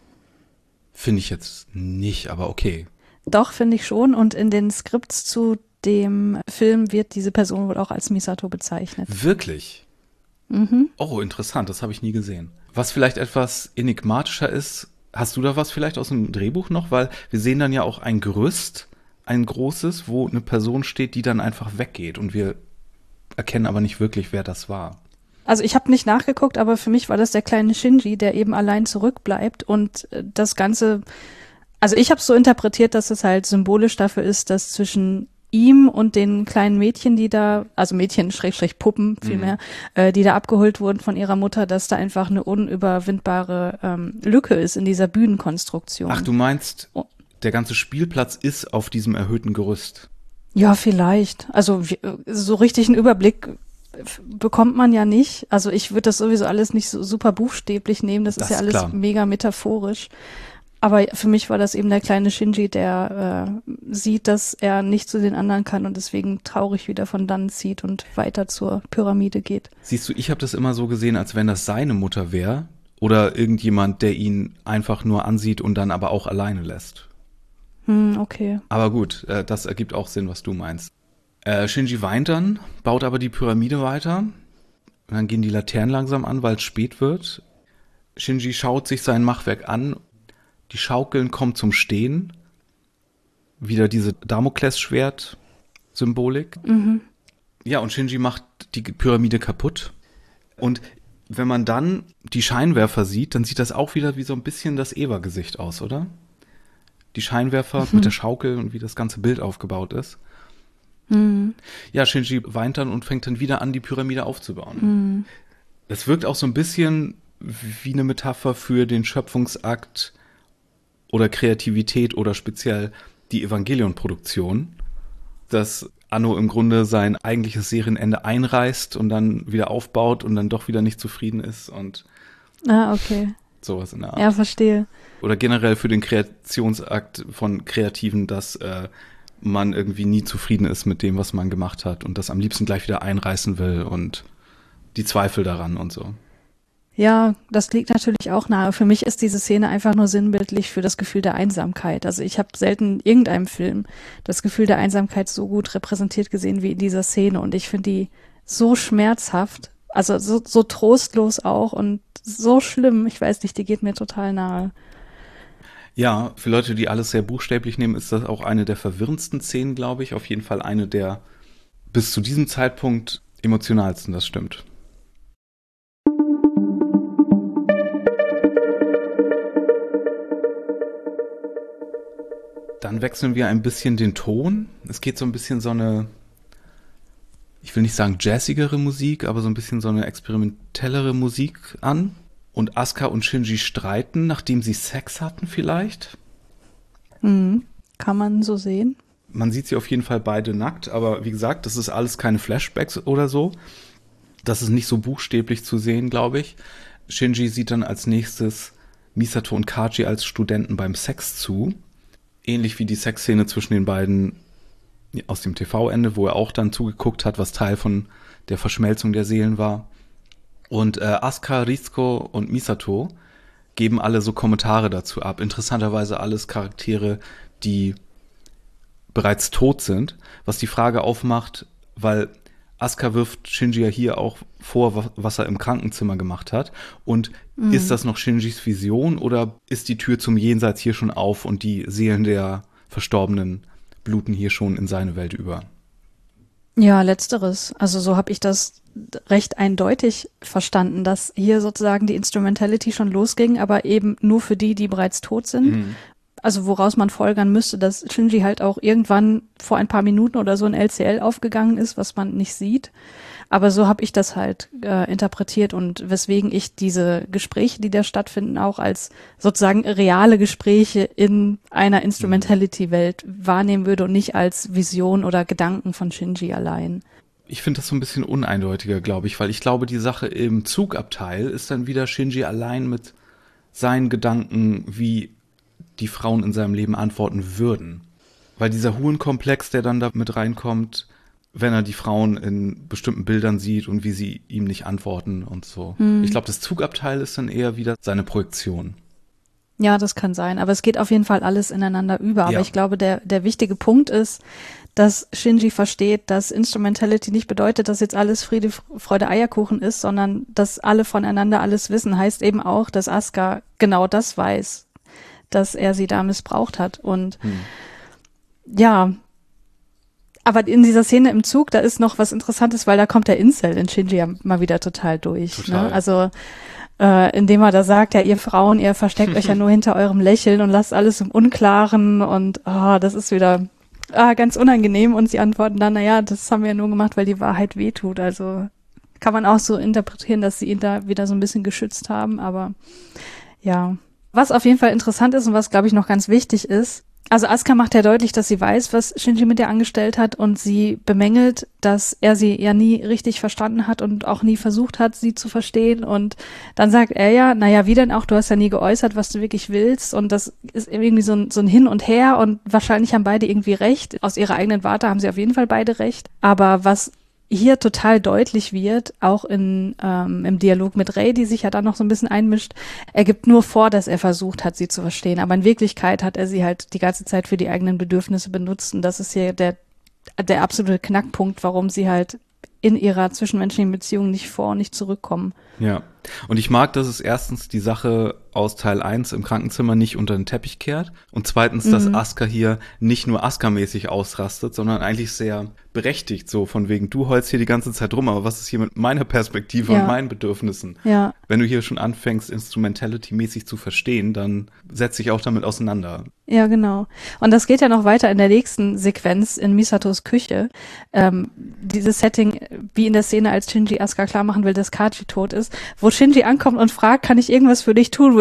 Finde ich jetzt nicht, aber okay. Doch, finde ich schon. Und in den Skripts zu dem Film wird diese Person wohl auch als Misato bezeichnet. Wirklich? Mhm. Oh, interessant, das habe ich nie gesehen. Was vielleicht etwas enigmatischer ist, hast du da was vielleicht aus dem Drehbuch noch? Weil wir sehen dann ja auch ein Gerüst, ein großes, wo eine Person steht, die dann einfach weggeht. Und wir erkennen aber nicht wirklich, wer das war. Also ich habe nicht nachgeguckt, aber für mich war das der kleine Shinji, der eben allein zurückbleibt und äh, das Ganze, also ich habe es so interpretiert, dass es halt symbolisch dafür ist, dass zwischen ihm und den kleinen Mädchen, die da, also Mädchen, Schrägstrich Puppen vielmehr, mhm. äh, die da abgeholt wurden von ihrer Mutter, dass da einfach eine unüberwindbare ähm, Lücke ist in dieser Bühnenkonstruktion. Ach, du meinst, oh. der ganze Spielplatz ist auf diesem erhöhten Gerüst? Ja, vielleicht. Also so richtig einen Überblick bekommt man ja nicht. Also ich würde das sowieso alles nicht so super buchstäblich nehmen. Das, das ist ja alles klar. Mega metaphorisch. Aber für mich war das eben der kleine Shinji, der äh, sieht, dass er nicht zu den anderen kann und deswegen traurig wieder von dann zieht und weiter zur Pyramide geht. Siehst du, ich habe das immer so gesehen, als wenn das seine Mutter wäre oder irgendjemand, der ihn einfach nur ansieht und dann aber auch alleine lässt. Hm, okay. Aber gut, äh, das ergibt auch Sinn, was du meinst. Äh, Shinji weint dann, baut aber die Pyramide weiter. Und dann gehen die Laternen langsam an, weil es spät wird. Shinji schaut sich sein Machwerk an. Die Schaukeln kommen zum Stehen. Wieder diese Damoklesschwert-Symbolik. Mhm. Ja, und Shinji macht die Pyramide kaputt. Und wenn man dann die Scheinwerfer sieht, dann sieht das auch wieder wie so ein bisschen das Eva-Gesicht aus, oder? Die Scheinwerfer mhm. mit der Schaukel und wie das ganze Bild aufgebaut ist. Mhm. Ja, Shinji weint dann und fängt dann wieder an, die Pyramide aufzubauen. Mhm. Das wirkt auch so ein bisschen wie eine Metapher für den Schöpfungsakt oder Kreativität oder speziell die Evangelion-Produktion, dass Anno im Grunde sein eigentliches Serienende einreißt und dann wieder aufbaut und dann doch wieder nicht zufrieden ist und Ah, okay. sowas in der Art. Ja, verstehe. Oder generell für den Kreationsakt von Kreativen, dass äh, man irgendwie nie zufrieden ist mit dem, was man gemacht hat und das am liebsten gleich wieder einreißen will und die Zweifel daran und so. Ja, das liegt natürlich auch nahe. Für mich ist diese Szene einfach nur sinnbildlich für das Gefühl der Einsamkeit. Also ich habe selten in irgendeinem Film das Gefühl der Einsamkeit so gut repräsentiert gesehen wie in dieser Szene. Und ich finde die so schmerzhaft, also so, so trostlos auch und so schlimm. Ich weiß nicht, die geht mir total nahe. Ja, für Leute, die alles sehr buchstäblich nehmen, ist das auch eine der verwirrendsten Szenen, glaube ich. Auf jeden Fall eine der bis zu diesem Zeitpunkt emotionalsten, das stimmt. Dann wechseln wir ein bisschen den Ton. Es geht so ein bisschen so eine, ich will nicht sagen jazzigere Musik, aber so ein bisschen so eine experimentellere Musik an. Und Asuka und Shinji streiten, nachdem sie Sex hatten vielleicht. Mhm. Kann man so sehen. Man sieht sie auf jeden Fall beide nackt, aber wie gesagt, das ist alles keine Flashbacks oder so. Das ist nicht so buchstäblich zu sehen, glaube ich. Shinji sieht dann als nächstes Misato und Kaji als Studenten beim Sex zu. Ähnlich wie die Sexszene zwischen den beiden aus dem T V-Ende, wo er auch dann zugeguckt hat, was Teil von der Verschmelzung der Seelen war. Und äh, Asuka, Ritsuko und Misato geben alle so Kommentare dazu ab. Interessanterweise alles Charaktere, die bereits tot sind, was die Frage aufmacht, weil Asuka wirft Shinji ja hier auch vor, was er im Krankenzimmer gemacht hat. Und mhm. ist das noch Shinjis Vision oder ist die Tür zum Jenseits hier schon auf und die Seelen der Verstorbenen bluten hier schon in seine Welt über? Ja, letzteres. Also so habe ich das recht eindeutig verstanden, dass hier sozusagen die Instrumentality schon losging, aber eben nur für die, die bereits tot sind. Mhm. Also woraus man folgern müsste, dass Shinji halt auch irgendwann vor ein paar Minuten oder so in L C L aufgegangen ist, was man nicht sieht. Aber so habe ich das halt äh, interpretiert und weswegen ich diese Gespräche, die da stattfinden, auch als sozusagen reale Gespräche in einer Instrumentality-Welt wahrnehmen würde und nicht als Vision oder Gedanken von Shinji allein. Ich finde das so ein bisschen uneindeutiger, glaube ich, weil ich glaube, die Sache im Zugabteil ist dann wieder Shinji allein mit seinen Gedanken, wie die Frauen in seinem Leben antworten würden. Weil dieser Hurenkomplex, der dann da mit reinkommt, wenn er die Frauen in bestimmten Bildern sieht und wie sie ihm nicht antworten und so. Hm. Ich glaube, das Zugabteil ist dann eher wieder seine Projektion. Ja, das kann sein, aber es geht auf jeden Fall alles ineinander über. Aber ja. ich glaube, der, der wichtige Punkt ist, dass Shinji versteht, dass Instrumentality nicht bedeutet, dass jetzt alles Friede, Freude, Eierkuchen ist, sondern dass alle voneinander alles wissen. Heißt eben auch, dass Asuka genau das weiß, dass er sie da missbraucht hat. Und hm. ja, aber in dieser Szene im Zug, da ist noch was Interessantes, weil da kommt der Incel in Shinji ja mal wieder total durch. Total. Ne? Also äh, indem er da sagt, ja, ihr Frauen, ihr versteckt euch ja nur hinter eurem Lächeln und lasst alles im Unklaren und oh, das ist wieder ah, ganz unangenehm. Und sie antworten dann, naja, das haben wir ja nur gemacht, weil die Wahrheit wehtut. Also kann man auch so interpretieren, dass sie ihn da wieder so ein bisschen geschützt haben, aber ja. Was auf jeden Fall interessant ist und was, glaube ich, noch ganz wichtig ist, also Asuka macht ja deutlich, dass sie weiß, was Shinji mit ihr angestellt hat und sie bemängelt, dass er sie ja nie richtig verstanden hat und auch nie versucht hat, sie zu verstehen und dann sagt er ja, naja, wie denn auch, du hast ja nie geäußert, was du wirklich willst und das ist irgendwie so ein, so ein Hin und Her und wahrscheinlich haben beide irgendwie recht. Aus ihrer eigenen Warte haben sie auf jeden Fall beide recht, aber was hier total deutlich wird, auch in, ähm, im Dialog mit Rei, die sich ja dann noch so ein bisschen einmischt, er gibt nur vor, dass er versucht hat, sie zu verstehen, aber in Wirklichkeit hat er sie halt die ganze Zeit für die eigenen Bedürfnisse benutzt und das ist hier der, der absolute Knackpunkt, warum sie halt in ihrer zwischenmenschlichen Beziehung nicht vor und nicht zurückkommen. Ja, und ich mag, dass es erstens die Sache aus Teil eins im Krankenzimmer nicht unter den Teppich kehrt und zweitens, dass mhm. Asuka hier nicht nur Asuka-mäßig ausrastet, sondern eigentlich sehr berechtigt, so von wegen, du heulst hier die ganze Zeit rum, aber was ist hier mit meiner Perspektive ja. und meinen Bedürfnissen? Ja. Wenn du hier schon anfängst, Instrumentality-mäßig zu verstehen, dann setz dich auch damit auseinander. Ja, genau. Und das geht ja noch weiter in der nächsten Sequenz in Misatos Küche. Ähm, dieses Setting, wie in der Szene, als Shinji Asuka klar machen will, dass Kaji tot ist, wo Shinji ankommt und fragt, kann ich irgendwas für dich tun, wo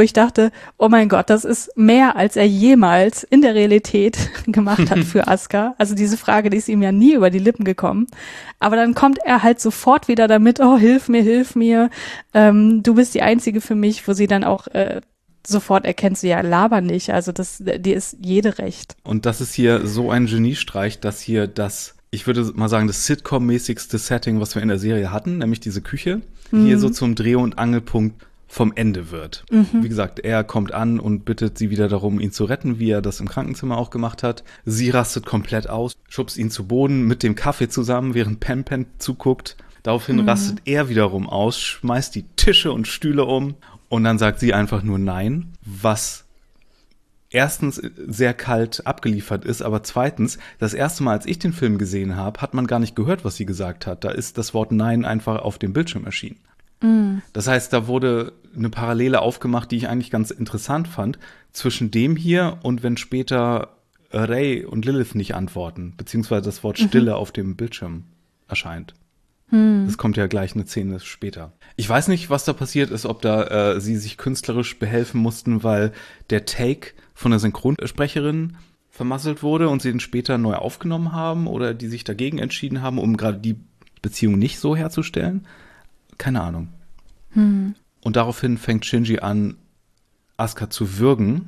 ich dachte, oh mein Gott, das ist mehr, als er jemals in der Realität gemacht hat für Asuka. Also diese Frage, die ist ihm ja nie über die Lippen gekommen. Aber dann kommt er halt sofort wieder damit, oh, hilf mir, hilf mir, ähm, du bist die Einzige für mich, wo sie dann auch äh, sofort erkennt, sie ja, laber nicht. Also das, dir ist jede recht. Und das ist hier so ein Geniestreich, dass hier das, ich würde mal sagen, das Sitcom-mäßigste Setting, was wir in der Serie hatten, nämlich diese Küche, mhm. hier so zum Dreh- und Angelpunkt vom Ende wird. Mhm. Wie gesagt, er kommt an und bittet sie wieder darum, ihn zu retten, wie er das im Krankenzimmer auch gemacht hat. Sie rastet komplett aus, schubst ihn zu Boden mit dem Kaffee zusammen, während Pen Pen zuguckt. Daraufhin mhm. rastet er wiederum aus, schmeißt die Tische und Stühle um und dann sagt sie einfach nur nein, was erstens sehr kalt abgeliefert ist, aber zweitens, das erste Mal, als ich den Film gesehen habe, hat man gar nicht gehört, was sie gesagt hat. Da ist das Wort Nein einfach auf dem Bildschirm erschienen. Mm. Das heißt, da wurde eine Parallele aufgemacht, die ich eigentlich ganz interessant fand, zwischen dem hier und wenn später Ray und Lilith nicht antworten, beziehungsweise das Wort Stille mhm. auf dem Bildschirm erscheint. Mm. Das kommt ja gleich eine Szene später. Ich weiß nicht, was da passiert ist, ob da äh, sie sich künstlerisch behelfen mussten, weil der Take von der Synchronsprecherin vermasselt wurde und sie den später neu aufgenommen haben oder die sich dagegen entschieden haben, um gerade die Beziehung nicht so herzustellen. Keine Ahnung. Hm. Und daraufhin fängt Shinji an, Asuka zu würgen,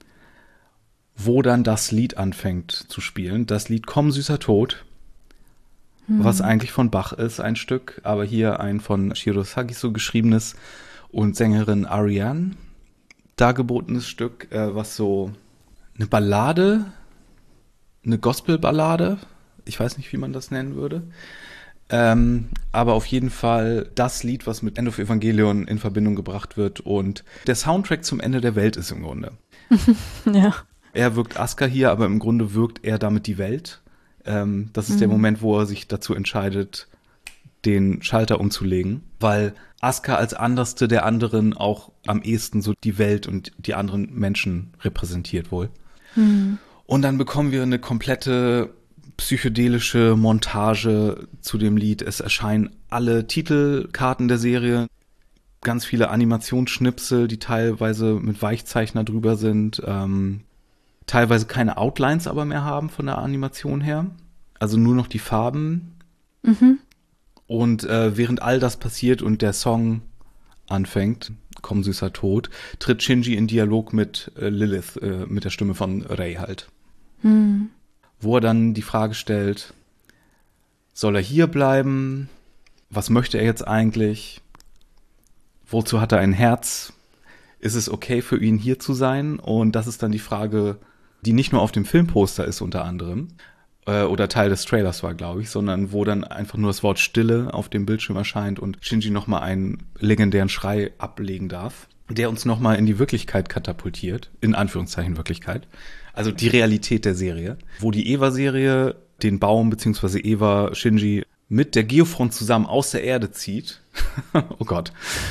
wo dann das Lied anfängt zu spielen. Das Lied Komm, süßer Tod, hm. was eigentlich von Bach ist, ein Stück, aber hier ein von Shiro Sagiso geschriebenes und Sängerin Ariane dargebotenes Stück, äh, was so eine Ballade, eine Gospelballade, ich weiß nicht, wie man das nennen würde, ähm, aber auf jeden Fall das Lied, was mit End of Evangelion in Verbindung gebracht wird und der Soundtrack zum Ende der Welt ist im Grunde. Ja. Er wirkt Asuka hier, aber im Grunde wirkt er damit die Welt. Ähm, das ist mhm. der Moment, wo er sich dazu entscheidet, den Schalter umzulegen, weil Asuka als Anderste der anderen auch am ehesten so die Welt und die anderen Menschen repräsentiert wohl. Mhm. Und dann bekommen wir eine komplette psychedelische Montage zu dem Lied. Es erscheinen alle Titelkarten der Serie, ganz viele Animationsschnipsel, die teilweise mit Weichzeichner drüber sind, ähm, teilweise keine Outlines aber mehr haben von der Animation her, also nur noch die Farben. Mhm. Und äh, während all das passiert und der Song anfängt, Komm, süßer Tod, tritt Shinji in Dialog mit äh, Lilith, äh, mit der Stimme von Ray halt. Hm. Wo er dann die Frage stellt, soll er hier bleiben? Was möchte er jetzt eigentlich? Wozu hat er ein Herz? Ist es okay für ihn, hier zu sein? Und das ist dann die Frage, die nicht nur auf dem Filmposter ist unter anderem, oder Teil des Trailers war, glaube ich, sondern wo dann einfach nur das Wort Stille auf dem Bildschirm erscheint und Shinji nochmal einen legendären Schrei ablegen darf, der uns nochmal in die Wirklichkeit katapultiert, in Anführungszeichen Wirklichkeit, also die Realität der Serie, wo die Eva-Serie den Baum bzw. Eva Shinji mit der Geofront zusammen aus der Erde zieht, oh Gott,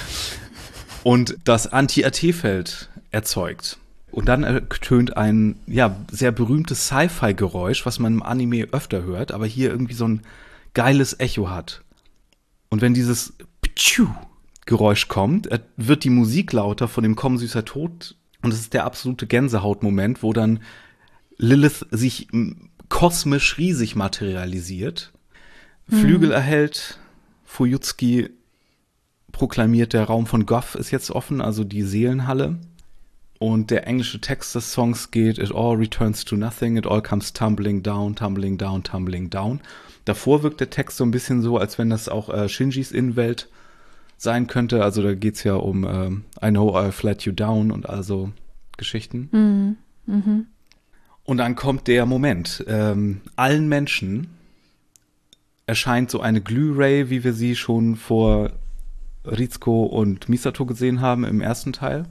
und das Anti-A T-Feld erzeugt. Und dann ertönt ein, ja, sehr berühmtes Sci-Fi-Geräusch, was man im Anime öfter hört, aber hier irgendwie so ein geiles Echo hat. Und wenn dieses Geräusch kommt, wird die Musik lauter von dem Komm, süßer Tod. Und es ist der absolute Gänsehautmoment, wo dann Lilith sich kosmisch riesig materialisiert, mhm. Flügel erhält, Fuyutsuki proklamiert, der Raum von Goth ist jetzt offen, also die Seelenhalle. Und der englische Text des Songs geht, it all returns to nothing, it all comes tumbling down, tumbling down, tumbling down. Davor wirkt der Text so ein bisschen so, als wenn das auch äh, Shinjis Innenwelt sein könnte. Also da geht's ja um äh, I know I've let you down und also Geschichten. Mhm. Mhm. Und dann kommt der Moment. Ähm, allen Menschen erscheint so eine Glühray, wie wir sie schon vor Ritsuko und Misato gesehen haben im ersten Teil.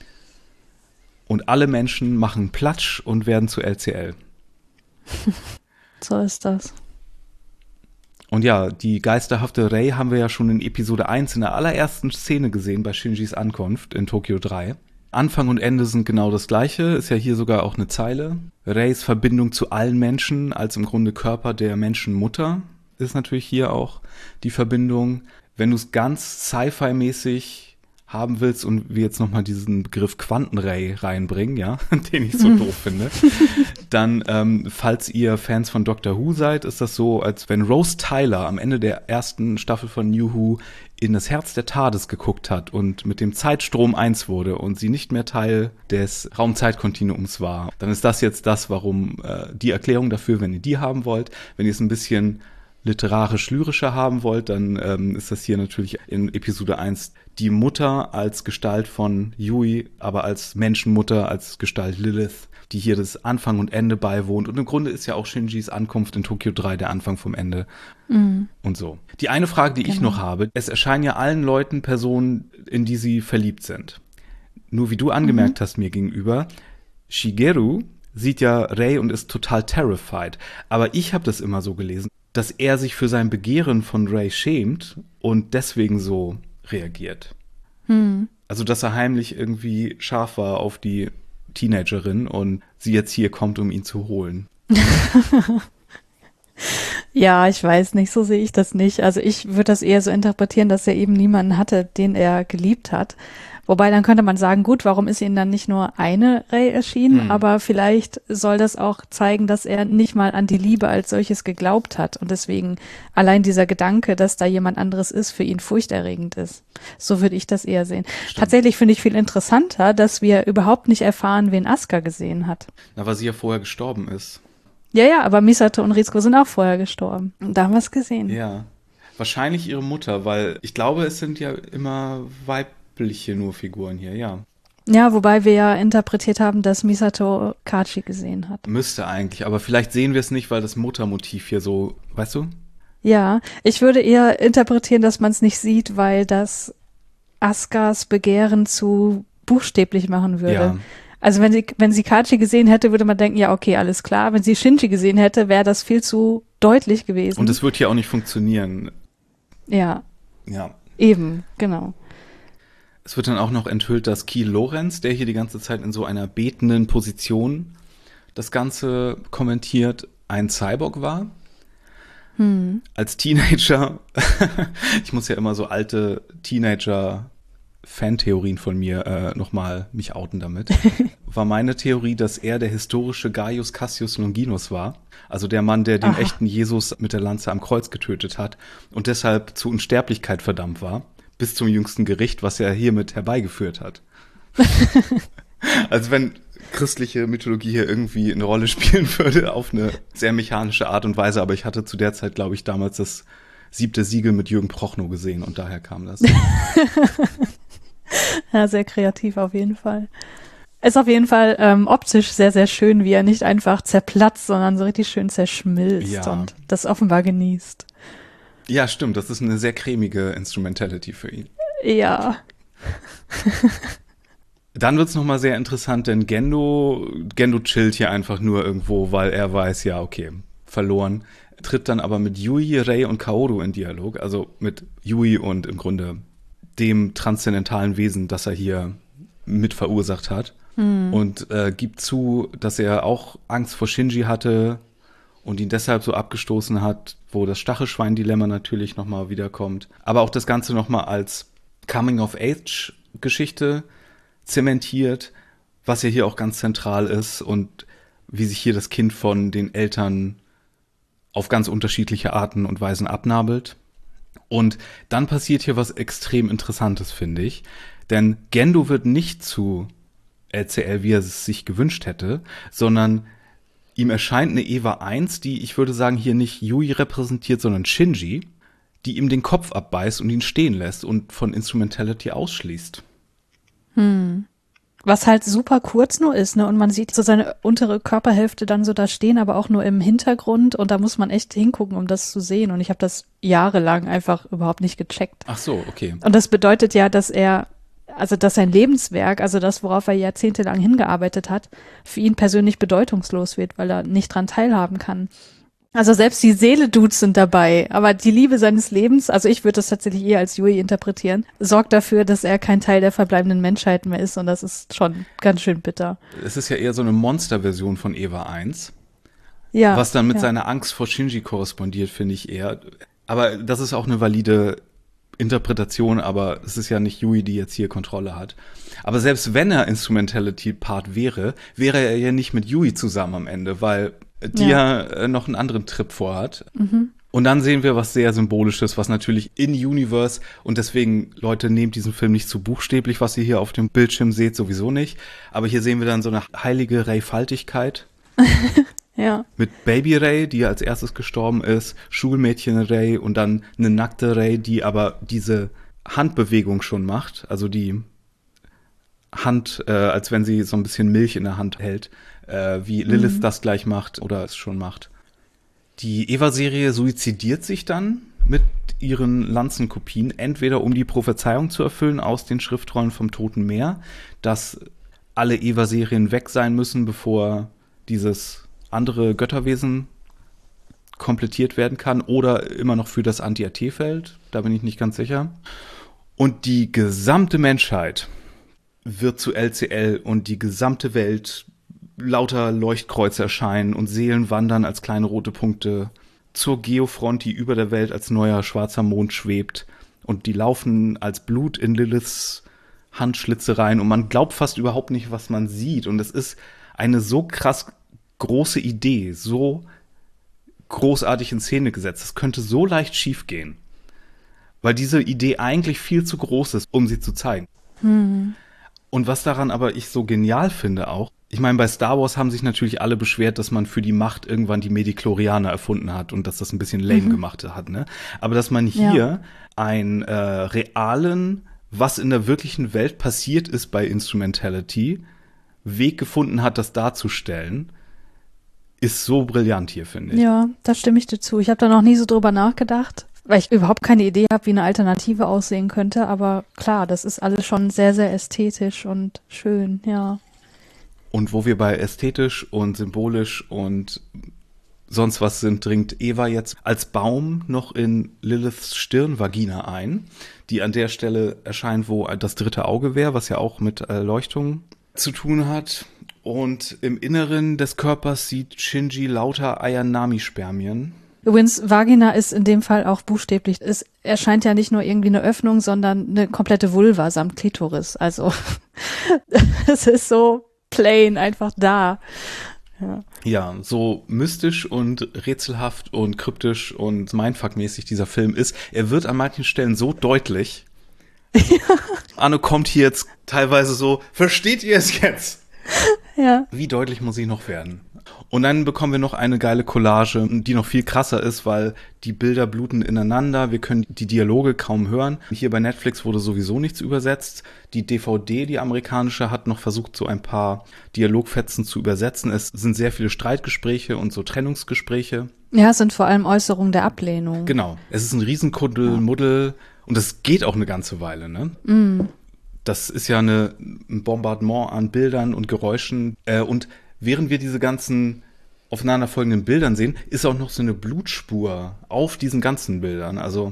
Und alle Menschen machen Platsch und werden zu L C L. So ist das. Und ja, die geisterhafte Rei haben wir ja schon in Episode eins in der allerersten Szene gesehen bei Shinjis Ankunft in Tokyo drei. Anfang und Ende sind genau das gleiche, ist ja hier sogar auch eine Zeile. Reis Verbindung zu allen Menschen als im Grunde Körper der Menschenmutter ist natürlich hier auch die Verbindung. Wenn du es ganz Sci-Fi-mäßig haben willst und wir jetzt nochmal diesen Begriff Quantenray reinbringen, ja, den ich so doof finde, dann, ähm, falls ihr Fans von Doctor Who seid, ist das so, als wenn Rose Tyler am Ende der ersten Staffel von New Who in das Herz der TARDIS geguckt hat und mit dem Zeitstrom eins wurde und sie nicht mehr Teil des Raumzeitkontinuums war. Dann ist das jetzt das, warum äh, die Erklärung dafür, wenn ihr die haben wollt. Wenn ihr es ein bisschen literarisch-lyrischer haben wollt, dann ähm, ist das hier natürlich in Episode eins die Mutter als Gestalt von Yui, aber als Menschenmutter, als Gestalt Lilith, die hier das Anfang und Ende beiwohnt. Und im Grunde ist ja auch Shinjis Ankunft in Tokio drei der Anfang vom Ende. Mhm. Und so. Die eine Frage, die genau. ich noch habe, es erscheinen ja allen Leuten Personen, in die sie verliebt sind. Nur wie du angemerkt mhm. hast mir gegenüber, Shigeru sieht ja Rei und ist total terrified. Aber ich habe das immer so gelesen, dass er sich für sein Begehren von Rei schämt und deswegen so reagiert. Mhm. Also, dass er heimlich irgendwie scharf war auf die Teenagerin und sie jetzt hier kommt, um ihn zu holen. Ja, ich weiß nicht, so sehe ich das nicht. Also ich würde das eher so interpretieren, dass er eben niemanden hatte, den er geliebt hat. Wobei dann könnte man sagen, gut, warum ist ihnen dann nicht nur eine Rei erschienen? Hm. Aber vielleicht soll das auch zeigen, dass er nicht mal an die Liebe als solches geglaubt hat und deswegen allein dieser Gedanke, dass da jemand anderes ist, für ihn furchterregend ist. So würde ich das eher sehen. Stimmt. Tatsächlich finde ich viel interessanter, dass wir überhaupt nicht erfahren, wen Asuka gesehen hat. Na, weil sie ja vorher gestorben ist. Ja, ja, aber Misato und Rizko sind auch vorher gestorben. Und da haben wir es gesehen. Ja, wahrscheinlich ihre Mutter, weil ich glaube, es sind ja immer weibliche nur Figuren hier, ja. Ja, wobei wir ja interpretiert haben, dass Misato Kachi gesehen hat. Müsste eigentlich, aber vielleicht sehen wir es nicht, weil das Muttermotiv hier so, weißt du? Ja, ich würde eher interpretieren, dass man es nicht sieht, weil das Askas Begehren zu buchstäblich machen würde. Ja. Also wenn sie, wenn sie Kachi gesehen hätte, würde man denken, ja, okay, alles klar. Wenn sie Shinji gesehen hätte, wäre das viel zu deutlich gewesen. Und es wird hier auch nicht funktionieren. Ja. Ja. Eben, genau. Es wird dann auch noch enthüllt, dass Kiel Lorenz, der hier die ganze Zeit in so einer betenden Position das Ganze kommentiert, ein Cyborg war. Hm. Als Teenager, ich muss ja immer so alte Teenager Fantheorien von mir äh, nochmal mich outen damit, war meine Theorie, dass er der historische Gaius Cassius Longinus war, also der Mann, der den Aha. echten Jesus mit der Lanze am Kreuz getötet hat und deshalb zur Unsterblichkeit verdammt war, bis zum jüngsten Gericht, was er hiermit herbeigeführt hat. Also wenn christliche Mythologie hier irgendwie eine Rolle spielen würde, auf eine sehr mechanische Art und Weise, aber ich hatte zu der Zeit, glaube ich, damals das siebte Siegel mit Jürgen Prochnow gesehen und daher kam das. Ja, sehr kreativ auf jeden Fall. Ist auf jeden Fall ähm, optisch sehr, sehr schön, wie er nicht einfach zerplatzt, sondern so richtig schön zerschmilzt ja. und das offenbar genießt. Ja, stimmt. Das ist eine sehr cremige Instrumentality für ihn. Ja. Dann wird's nochmal sehr interessant, denn Gendo, Gendo chillt hier einfach nur irgendwo, weil er weiß, ja, okay, verloren. Tritt dann aber mit Yui, Rei und Kaoru in Dialog, also mit Yui und im Grunde dem transzendentalen Wesen, das er hier mit verursacht hat. Mhm. Und äh, gibt zu, dass er auch Angst vor Shinji hatte und ihn deshalb so abgestoßen hat, wo das Stachelschwein-Dilemma natürlich nochmal wiederkommt. Aber auch das Ganze nochmal als Coming-of-Age-Geschichte zementiert, was ja hier auch ganz zentral ist und wie sich hier das Kind von den Eltern auf ganz unterschiedliche Arten und Weisen abnabelt. Und dann passiert hier was extrem Interessantes, finde ich. Denn Gendo wird nicht zu L C L, wie er es sich gewünscht hätte, sondern ihm erscheint eine Eva eins, die, ich würde sagen, hier nicht Yui repräsentiert, sondern Shinji, die ihm den Kopf abbeißt und ihn stehen lässt und von Instrumentality ausschließt. Hm. Was halt super kurz nur ist, ne? Und man sieht so seine untere Körperhälfte dann so da stehen, aber auch nur im Hintergrund. Und da muss man echt hingucken, um das zu sehen. Und ich habe das jahrelang einfach überhaupt nicht gecheckt. Ach so, okay. Und das bedeutet ja, dass er, also dass sein Lebenswerk, also das, worauf er jahrzehntelang hingearbeitet hat, für ihn persönlich bedeutungslos wird, weil er nicht dran teilhaben kann. Also selbst die Seele-Dudes sind dabei, aber die Liebe seines Lebens, also ich würde das tatsächlich eher als Yui interpretieren, sorgt dafür, dass er kein Teil der verbleibenden Menschheit mehr ist und das ist schon ganz schön bitter. Es ist ja eher so eine Monster-Version von Eva eins, ja, was dann mit ja. seiner Angst vor Shinji korrespondiert, finde ich eher. Aber das ist auch eine valide Interpretation, aber es ist ja nicht Yui, die jetzt hier Kontrolle hat. Aber selbst wenn er Instrumentality-Part wäre, wäre er ja nicht mit Yui zusammen am Ende, weil die ja, ja noch einen anderen Trip vorhat. Mhm. Und dann sehen wir was sehr Symbolisches, was natürlich in Universe, und deswegen, Leute, nehmt diesen Film nicht zu buchstäblich, was ihr hier auf dem Bildschirm seht, sowieso nicht. Aber hier sehen wir dann so eine heilige Ray-Faltigkeit. Ja. Mit Baby Ray, die als erstes gestorben ist, Schulmädchen Ray und dann eine nackte Ray, die aber diese Handbewegung schon macht, also die Hand, äh, als wenn sie so ein bisschen Milch in der Hand hält, äh, wie Lilith mhm. das gleich macht oder es schon macht. Die Eva-Serie suizidiert sich dann mit ihren Lanzenkopien, entweder um die Prophezeiung zu erfüllen aus den Schriftrollen vom Toten Meer, dass alle Eva-Serien weg sein müssen, bevor dieses andere Götterwesen komplettiert werden kann, oder immer noch für das Anti-A T-Feld, da bin ich nicht ganz sicher. Und die gesamte Menschheit wird zu L C L und die gesamte Welt lauter Leuchtkreuze erscheinen und Seelen wandern als kleine rote Punkte zur Geofront, die über der Welt als neuer schwarzer Mond schwebt. Und die laufen als Blut in Liliths Handschlitze rein und man glaubt fast überhaupt nicht, was man sieht. Und es ist eine so krass große Idee, so großartig in Szene gesetzt. Es könnte so leicht schief gehen, weil diese Idee eigentlich viel zu groß ist, um sie zu zeigen. Hm. Und was daran aber ich so genial finde auch, ich meine, bei Star Wars haben sich natürlich alle beschwert, dass man für die Macht irgendwann die Medichlorianer erfunden hat und dass das ein bisschen lame mhm. gemacht hat, ne? Aber dass man hier ja. einen äh, realen, was in der wirklichen Welt passiert ist bei Instrumentality, Weg gefunden hat, das darzustellen, ist so brillant hier, finde ich. Ja, da stimme ich dir zu. Ich habe da noch nie so drüber nachgedacht, weil ich überhaupt keine Idee habe, wie eine Alternative aussehen könnte. Aber klar, das ist alles schon sehr, sehr ästhetisch und schön, ja. Und wo wir bei ästhetisch und symbolisch und sonst was sind, dringt Eva jetzt als Baum noch in Liliths Stirnvagina ein, die an der Stelle erscheint, wo das dritte Auge wäre, was ja auch mit Erleuchtung zu tun hat. Und im Inneren des Körpers sieht Shinji lauter Ayanami-Spermien. Übrigens, Vagina ist in dem Fall auch buchstäblich. Es erscheint ja nicht nur irgendwie eine Öffnung, sondern eine komplette Vulva samt Klitoris. Also es ist so plain einfach da. Ja. Ja, so mystisch und rätselhaft und kryptisch und mindfuck-mäßig dieser Film ist. Er wird an manchen Stellen so deutlich. Ja. Anno kommt hier jetzt teilweise so, versteht ihr es jetzt? Ja. Wie deutlich muss ich noch werden? Und dann bekommen wir noch eine geile Collage, die noch viel krasser ist, weil die Bilder bluten ineinander. Wir können die Dialoge kaum hören. Hier bei Netflix wurde sowieso nichts übersetzt. Die D V D, die amerikanische, hat noch versucht, so ein paar Dialogfetzen zu übersetzen. Es sind sehr viele Streitgespräche und so Trennungsgespräche. Ja, es sind vor allem Äußerungen der Ablehnung. Genau. Es ist ein Riesenkuddel-Muddel und das geht auch eine ganze Weile, ne? Mm. Das ist ja eine, ein Bombardement an Bildern und Geräuschen. Äh, und während wir diese ganzen aufeinanderfolgenden Bildern sehen, ist auch noch so eine Blutspur auf diesen ganzen Bildern. Also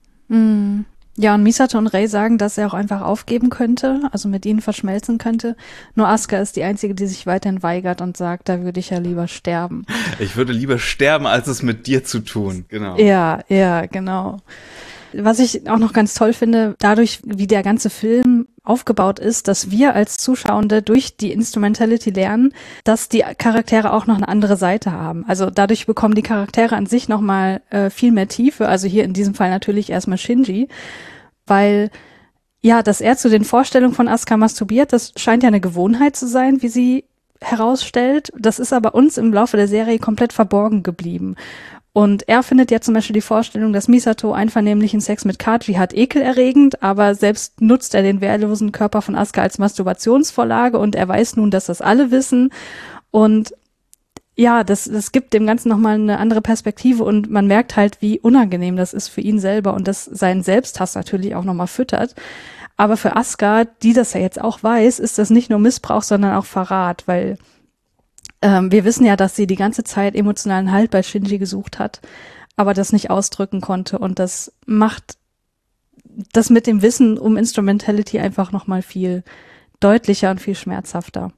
mm. Ja, und Misato und Rei sagen, dass er auch einfach aufgeben könnte, also mit ihnen verschmelzen könnte. Nur Asuka ist die Einzige, die sich weiterhin weigert und sagt, da würde ich ja lieber sterben. Ich würde lieber sterben, als es mit dir zu tun. Genau. Ja, ja, genau. Was ich auch noch ganz toll finde, dadurch, wie der ganze Film aufgebaut ist, dass wir als Zuschauende durch die Instrumentality lernen, dass die Charaktere auch noch eine andere Seite haben. Also dadurch bekommen die Charaktere an sich nochmal äh, viel mehr Tiefe. Also hier in diesem Fall natürlich erstmal Shinji, weil ja, dass er zu den Vorstellungen von Asuka masturbiert, das scheint ja eine Gewohnheit zu sein, wie sie herausstellt. Das ist aber uns im Laufe der Serie komplett verborgen geblieben. Und er findet ja zum Beispiel die Vorstellung, dass Misato einvernehmlichen Sex mit Kaji hat, ekelerregend, aber selbst nutzt er den wehrlosen Körper von Asuka als Masturbationsvorlage und er weiß nun, dass das alle wissen. Und ja, das, das gibt dem Ganzen nochmal eine andere Perspektive und man merkt halt, wie unangenehm das ist für ihn selber und das seinen Selbsthass natürlich auch nochmal füttert. Aber für Asuka, die das ja jetzt auch weiß, ist das nicht nur Missbrauch, sondern auch Verrat, weil Ähm, wir wissen ja, dass sie die ganze Zeit emotionalen Halt bei Shinji gesucht hat, aber das nicht ausdrücken konnte. Und das macht das mit dem Wissen um Instrumentality einfach nochmal viel deutlicher und viel schmerzhafter.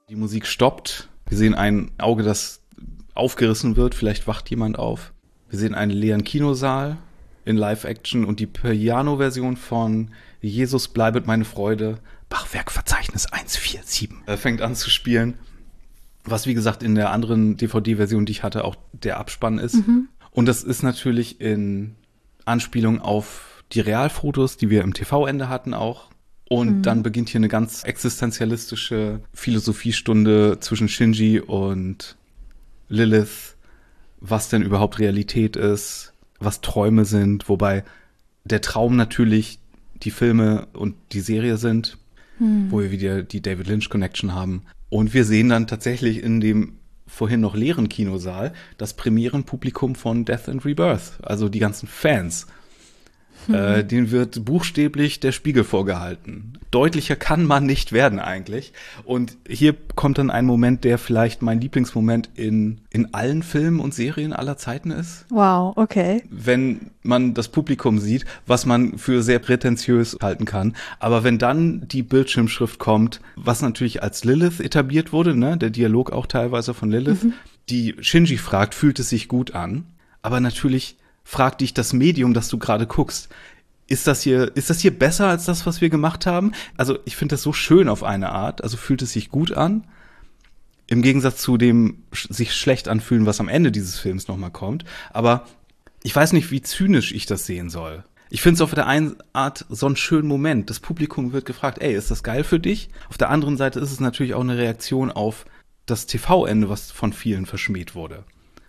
Die Musik stoppt. Wir sehen ein Auge, das aufgerissen wird. Vielleicht wacht jemand auf. Wir sehen einen leeren Kinosaal in Live-Action und die Piano-Version von Jesus bleibet meine Freude, Bachwerkverzeichnis eins vier sieben, äh, fängt an zu spielen. Was, wie gesagt, in der anderen D V D-Version, die ich hatte, auch der Abspann ist. Mhm. Und das ist natürlich in Anspielung auf die Realfotos, die wir im T V-Ende hatten auch. Und mhm. dann beginnt hier eine ganz existenzialistische Philosophiestunde zwischen Shinji und Lilith, was denn überhaupt Realität ist, was Träume sind, wobei der Traum natürlich die Filme und die Serie sind, mhm. wo wir wieder die David Lynch Connection haben. Und wir sehen dann tatsächlich in dem vorhin noch leeren Kinosaal das Premierenpublikum von Death and Rebirth, also die ganzen Fans. Hm. Äh, denen wird buchstäblich der Spiegel vorgehalten. Deutlicher kann man nicht werden eigentlich. Und hier kommt dann ein Moment, der vielleicht mein Lieblingsmoment in, in allen Filmen und Serien aller Zeiten ist. Wow, okay. Wenn man das Publikum sieht, was man für sehr prätentiös halten kann. Aber wenn dann die Bildschirmschrift kommt, was natürlich als Lilith etabliert wurde, ne, der Dialog auch teilweise von Lilith, mhm. die Shinji fragt, fühlt es sich gut an? Aber natürlich frag dich das Medium, das du gerade guckst. Ist das hier, ist das hier besser als das, was wir gemacht haben? Also ich finde das so schön auf eine Art. Also fühlt es sich gut an. Im Gegensatz zu dem sich schlecht anfühlen, was am Ende dieses Films nochmal kommt. Aber ich weiß nicht, wie zynisch ich das sehen soll. Ich finde es auf der einen Art so einen schönen Moment. Das Publikum wird gefragt, ey, ist das geil für dich? Auf der anderen Seite ist es natürlich auch eine Reaktion auf das T V-Ende, was von vielen verschmäht wurde.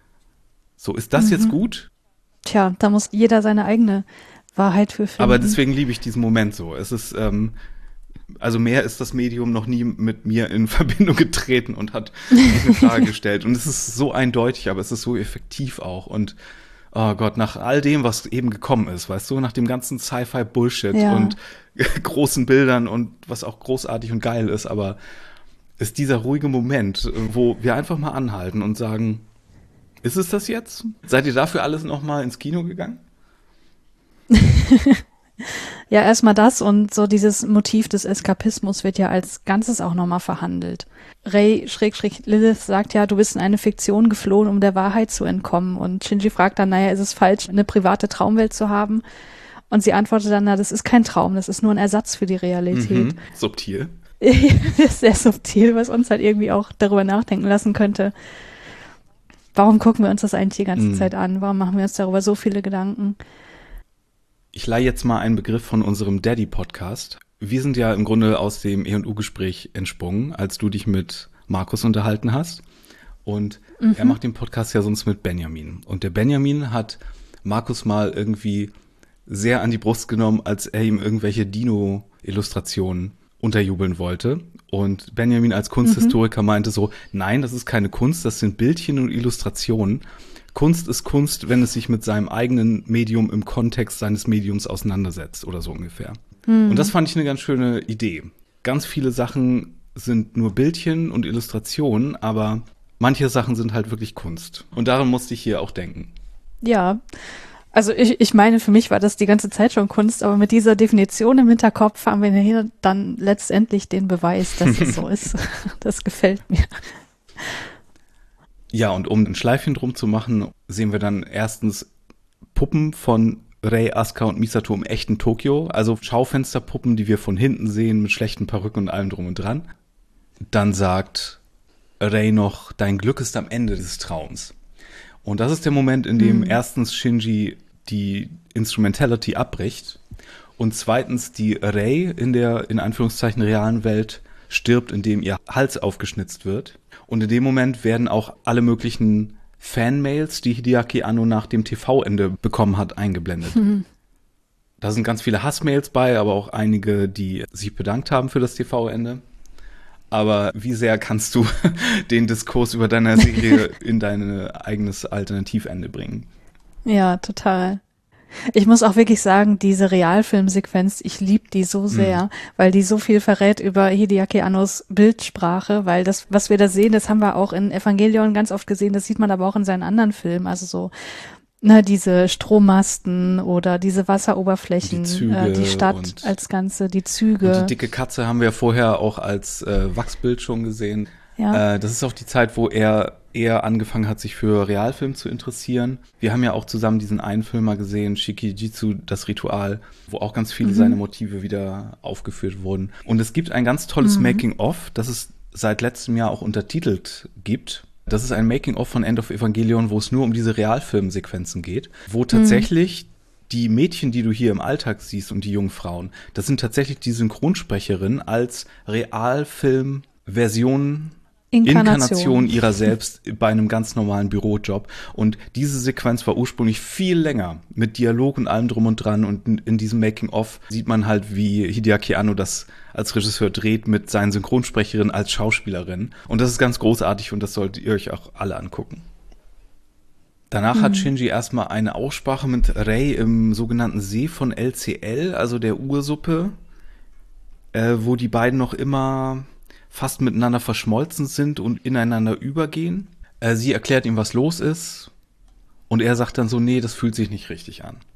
So, ist das mhm. jetzt gut? Tja, da muss jeder seine eigene Wahrheit für finden. Aber deswegen liebe ich diesen Moment so. Es ist, ähm, also mehr ist das Medium noch nie mit mir in Verbindung getreten und hat eine Frage gestellt. Und es ist so eindeutig, aber es ist so effektiv auch. Und oh Gott, nach all dem, was eben gekommen ist, weißt du, nach dem ganzen Sci-Fi-Bullshit ja. und großen Bildern und was auch großartig und geil ist, aber ist dieser ruhige Moment, wo wir einfach mal anhalten und sagen, ist es das jetzt? Seid ihr dafür alles nochmal ins Kino gegangen? Ja, erstmal das und so dieses Motiv des Eskapismus wird ja als Ganzes auch nochmal verhandelt. Rei Schrägstrich Lilith sagt ja, du bist in eine Fiktion geflohen, um der Wahrheit zu entkommen. Und Shinji fragt dann, naja, ist es falsch, eine private Traumwelt zu haben? Und sie antwortet dann, na, das ist kein Traum, das ist nur ein Ersatz für die Realität. Mhm, subtil. Sehr subtil, was uns halt irgendwie auch darüber nachdenken lassen könnte. Warum gucken wir uns das eigentlich die ganze mhm. Zeit an? Warum machen wir uns darüber so viele Gedanken? Ich leihe jetzt mal einen Begriff von unserem Daddy-Podcast. Wir sind ja im Grunde aus dem E und U-Gespräch entsprungen, als du dich mit Markus unterhalten hast. Und mhm. er macht den Podcast ja sonst mit Benjamin. Und der Benjamin hat Markus mal irgendwie sehr an die Brust genommen, als er ihm irgendwelche Dino-Illustrationen unterjubeln wollte. Und Benjamin als Kunsthistoriker mhm. meinte so, nein, das ist keine Kunst, das sind Bildchen und Illustrationen. Kunst ist Kunst, wenn es sich mit seinem eigenen Medium im Kontext seines Mediums auseinandersetzt oder so ungefähr. Mhm. Und das fand ich eine ganz schöne Idee. Ganz viele Sachen sind nur Bildchen und Illustrationen, aber manche Sachen sind halt wirklich Kunst. Und daran musste ich hier auch denken. Ja, also ich, ich meine, für mich war das die ganze Zeit schon Kunst, aber mit dieser Definition im Hinterkopf haben wir hier dann letztendlich den Beweis, dass es so ist. Das gefällt mir. Ja, und um ein Schleifchen drum zu machen, sehen wir dann erstens Puppen von Rei, Asuka und Misato im echten Tokio. Also Schaufensterpuppen, die wir von hinten sehen mit schlechten Perücken und allem drum und dran. Dann sagt Rei noch, dein Glück ist am Ende des Traums. Und das ist der Moment, in dem mhm. erstens Shinji die Instrumentality abbricht und zweitens die Rei in der, in Anführungszeichen, realen Welt stirbt, indem ihr Hals aufgeschnitzt wird. Und in dem Moment werden auch alle möglichen Fanmails, die Hideaki Anno nach dem T V-Ende bekommen hat, eingeblendet. Mhm. Da sind ganz viele Hassmails bei, aber auch einige, die sich bedankt haben für das T V-Ende. Aber wie sehr kannst du den Diskurs über deine Serie in dein eigenes Alternativende bringen? Ja, total. Ich muss auch wirklich sagen, diese Realfilmsequenz, ich liebe die so sehr, mhm. weil die so viel verrät über Hideaki Annos Bildsprache, weil das, was wir da sehen, das haben wir auch in Evangelion ganz oft gesehen, das sieht man aber auch in seinen anderen Filmen, also so, ne, diese Strommasten oder diese Wasseroberflächen, die, Züge äh, die Stadt als Ganze, die Züge. Und die dicke Katze haben wir vorher auch als äh, Wachsbild schon gesehen. Ja. Äh, das ist auch die Zeit, wo er eher angefangen hat, sich für Realfilm zu interessieren. Wir haben ja auch zusammen diesen einen Film mal gesehen, Shikijitsu, das Ritual, wo auch ganz viele Mhm. seiner Motive wieder aufgeführt wurden. Und es gibt ein ganz tolles Mhm. Making-of, das es seit letztem Jahr auch untertitelt gibt. Das ist ein Making-of von End of Evangelion, wo es nur um diese Realfilmsequenzen geht, wo tatsächlich die Mädchen, die du hier im Alltag siehst und die jungen Frauen, das sind tatsächlich die Synchronsprecherinnen als Realfilm-Versionen Inkarnation. Inkarnation ihrer selbst bei einem ganz normalen Bürojob. Und diese Sequenz war ursprünglich viel länger, mit Dialog und allem drum und dran. Und in, in diesem Making-of sieht man halt, wie Hideaki Anno das als Regisseur dreht mit seinen Synchronsprecherinnen als Schauspielerin. Und das ist ganz großartig und das solltet ihr euch auch alle angucken. Danach mhm. hat Shinji erstmal eine Aussprache mit Rei im sogenannten See von L C L, also der Ursuppe, äh, wo die beiden noch immer fast miteinander verschmolzen sind und ineinander übergehen. Äh, sie erklärt ihm, was los ist. Und er sagt dann so, nee, das fühlt sich nicht richtig an.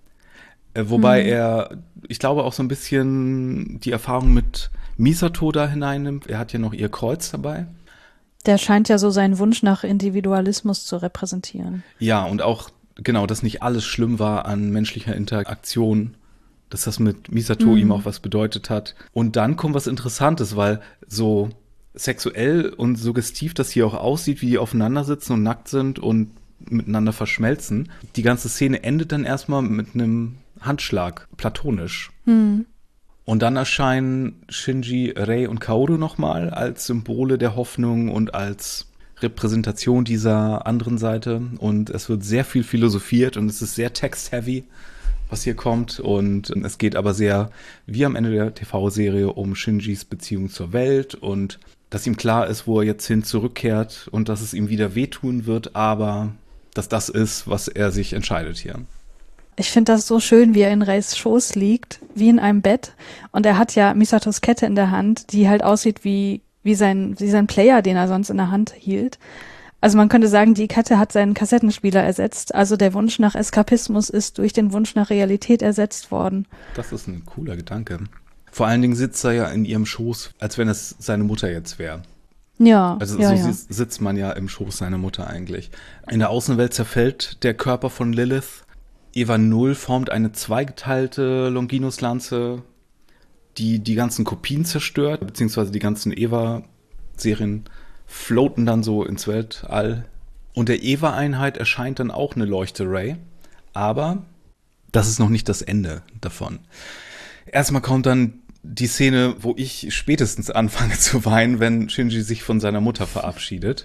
Äh, wobei hm. er, ich glaube, auch so ein bisschen die Erfahrung mit Misato da hineinnimmt. Er hat ja noch ihr Kreuz dabei. Der scheint ja so seinen Wunsch nach Individualismus zu repräsentieren. Ja, und auch, genau, dass nicht alles schlimm war an menschlicher Interaktion, dass das mit Misato mhm. ihm auch was bedeutet hat. Und dann kommt was Interessantes, weil so sexuell und suggestiv das hier auch aussieht, wie die aufeinander sitzen und nackt sind und miteinander verschmelzen. Die ganze Szene endet dann erstmal mit einem Handschlag, platonisch. Mhm. Und dann erscheinen Shinji, Rei und Kaoru nochmal als Symbole der Hoffnung und als Repräsentation dieser anderen Seite. Und es wird sehr viel philosophiert und es ist sehr text-heavy, was hier kommt. Und es geht aber sehr, wie am Ende der T V-Serie, um Shinjis Beziehung zur Welt und dass ihm klar ist, wo er jetzt hin zurückkehrt und dass es ihm wieder wehtun wird, aber dass das ist, was er sich entscheidet hier. Ich finde das so schön, wie er in Reis Schoß liegt, wie in einem Bett. Und er hat ja Misatos Kette in der Hand, die halt aussieht wie, wie sein, wie sein Player, den er sonst in der Hand hielt. Also man könnte sagen, die Kette hat seinen Kassettenspieler ersetzt. Also der Wunsch nach Eskapismus ist durch den Wunsch nach Realität ersetzt worden. Das ist ein cooler Gedanke. Vor allen Dingen sitzt er ja in ihrem Schoß, als wenn es seine Mutter jetzt wäre. Ja, Also ja, so ja. sitzt man ja im Schoß seiner Mutter eigentlich. In der Außenwelt zerfällt der Körper von Lilith. Eva Null formt eine zweigeteilte Longinus-Lanze, die die ganzen Kopien zerstört, beziehungsweise die ganzen Eva-Serien floaten dann so ins Weltall. Und der Eva-Einheit erscheint dann auch eine Leuchte-Ray. Aber das ist noch nicht das Ende davon. Erstmal kommt dann die Szene, wo ich spätestens anfange zu weinen, wenn Shinji sich von seiner Mutter verabschiedet.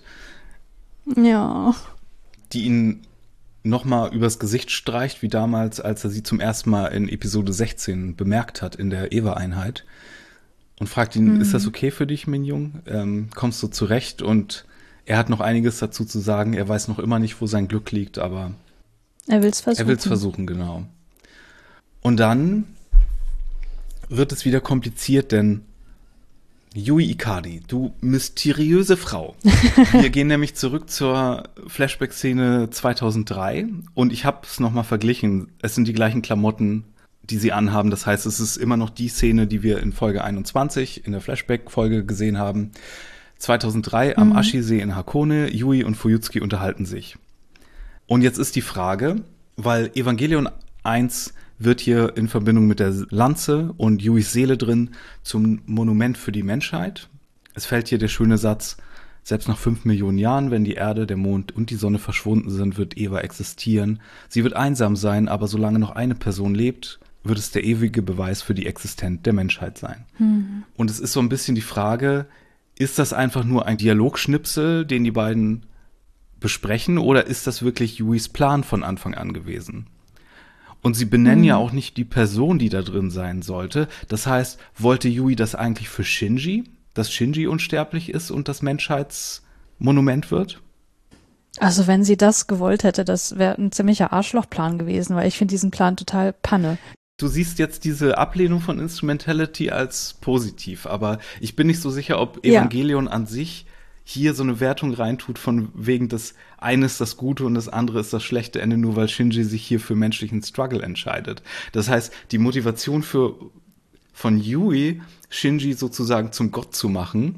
Ja. Die ihn nochmal übers Gesicht streicht, wie damals, als er sie zum ersten Mal in Episode sechzehn bemerkt hat in der Eva-Einheit. Und fragt ihn, mhm. ist das okay für dich, Minjung? Ähm, kommst du zurecht? Und er hat noch einiges dazu zu sagen. Er weiß noch immer nicht, wo sein Glück liegt, aber er will es versuchen. Er will es versuchen, genau. Und dann wird es wieder kompliziert, denn Yui Ikari, du mysteriöse Frau. Wir gehen nämlich zurück zur Flashback-Szene zweitausenddrei und ich habe es nochmal verglichen. Es sind die gleichen Klamotten, die sie anhaben. Das heißt, es ist immer noch die Szene, die wir in Folge einundzwanzig in der Flashback-Folge gesehen haben. zweitausenddrei mhm. am Ashi-See in Hakone, Yui und Fuyutsuki unterhalten sich. Und jetzt ist die Frage, weil Evangelion eins wird hier in Verbindung mit der Lanze und Yuis Seele drin zum Monument für die Menschheit. Es fällt hier der schöne Satz, selbst nach fünf Millionen Jahren, wenn die Erde, der Mond und die Sonne verschwunden sind, wird Eva existieren. Sie wird einsam sein, aber solange noch eine Person lebt, wird es der ewige Beweis für die Existenz der Menschheit sein. Mhm. Und es ist so ein bisschen die Frage, ist das einfach nur ein Dialogschnipsel, den die beiden besprechen, oder ist das wirklich Yuis Plan von Anfang an gewesen? Und sie benennen mhm. ja auch nicht die Person, die da drin sein sollte. Das heißt, wollte Yui das eigentlich für Shinji, dass Shinji unsterblich ist und das Menschheitsmonument wird? Also wenn sie das gewollt hätte, das wäre ein ziemlicher Arschlochplan gewesen, weil ich finde diesen Plan total Panne. Du siehst jetzt diese Ablehnung von Instrumentality als positiv, aber ich bin nicht so sicher, ob Evangelion ja. an sich hier so eine Wertung reintut von wegen das eine ist das Gute und das andere ist das schlechte Ende, nur weil Shinji sich hier für menschlichen Struggle entscheidet. Das heißt, die Motivation für von Yui, Shinji sozusagen zum Gott zu machen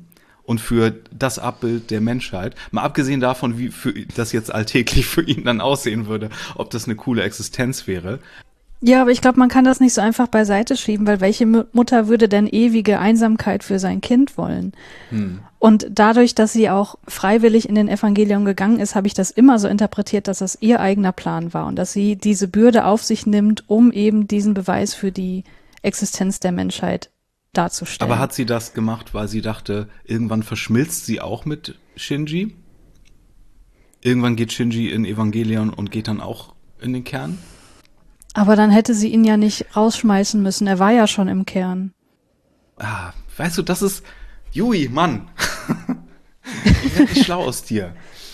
und für das Abbild der Menschheit. Mal abgesehen davon, wie für das jetzt alltäglich für ihn dann aussehen würde, ob das eine coole Existenz wäre. Ja, aber ich glaube, man kann das nicht so einfach beiseite schieben, weil welche M- Mutter würde denn ewige Einsamkeit für sein Kind wollen? Hm. Und dadurch, dass sie auch freiwillig in den Evangelium gegangen ist, habe ich das immer so interpretiert, dass das ihr eigener Plan war und dass sie diese Bürde auf sich nimmt, um eben diesen Beweis für die Existenz der Menschheit darzustellen. Aber hat sie das gemacht, weil sie dachte, irgendwann verschmilzt sie auch mit Shinji? Irgendwann geht Shinji in Evangelion und geht dann auch in den Kern? Aber dann hätte sie ihn ja nicht rausschmeißen müssen. Er war ja schon im Kern. Ah, weißt du, das ist... Jui, Mann. Ich werde nicht schlau aus dir.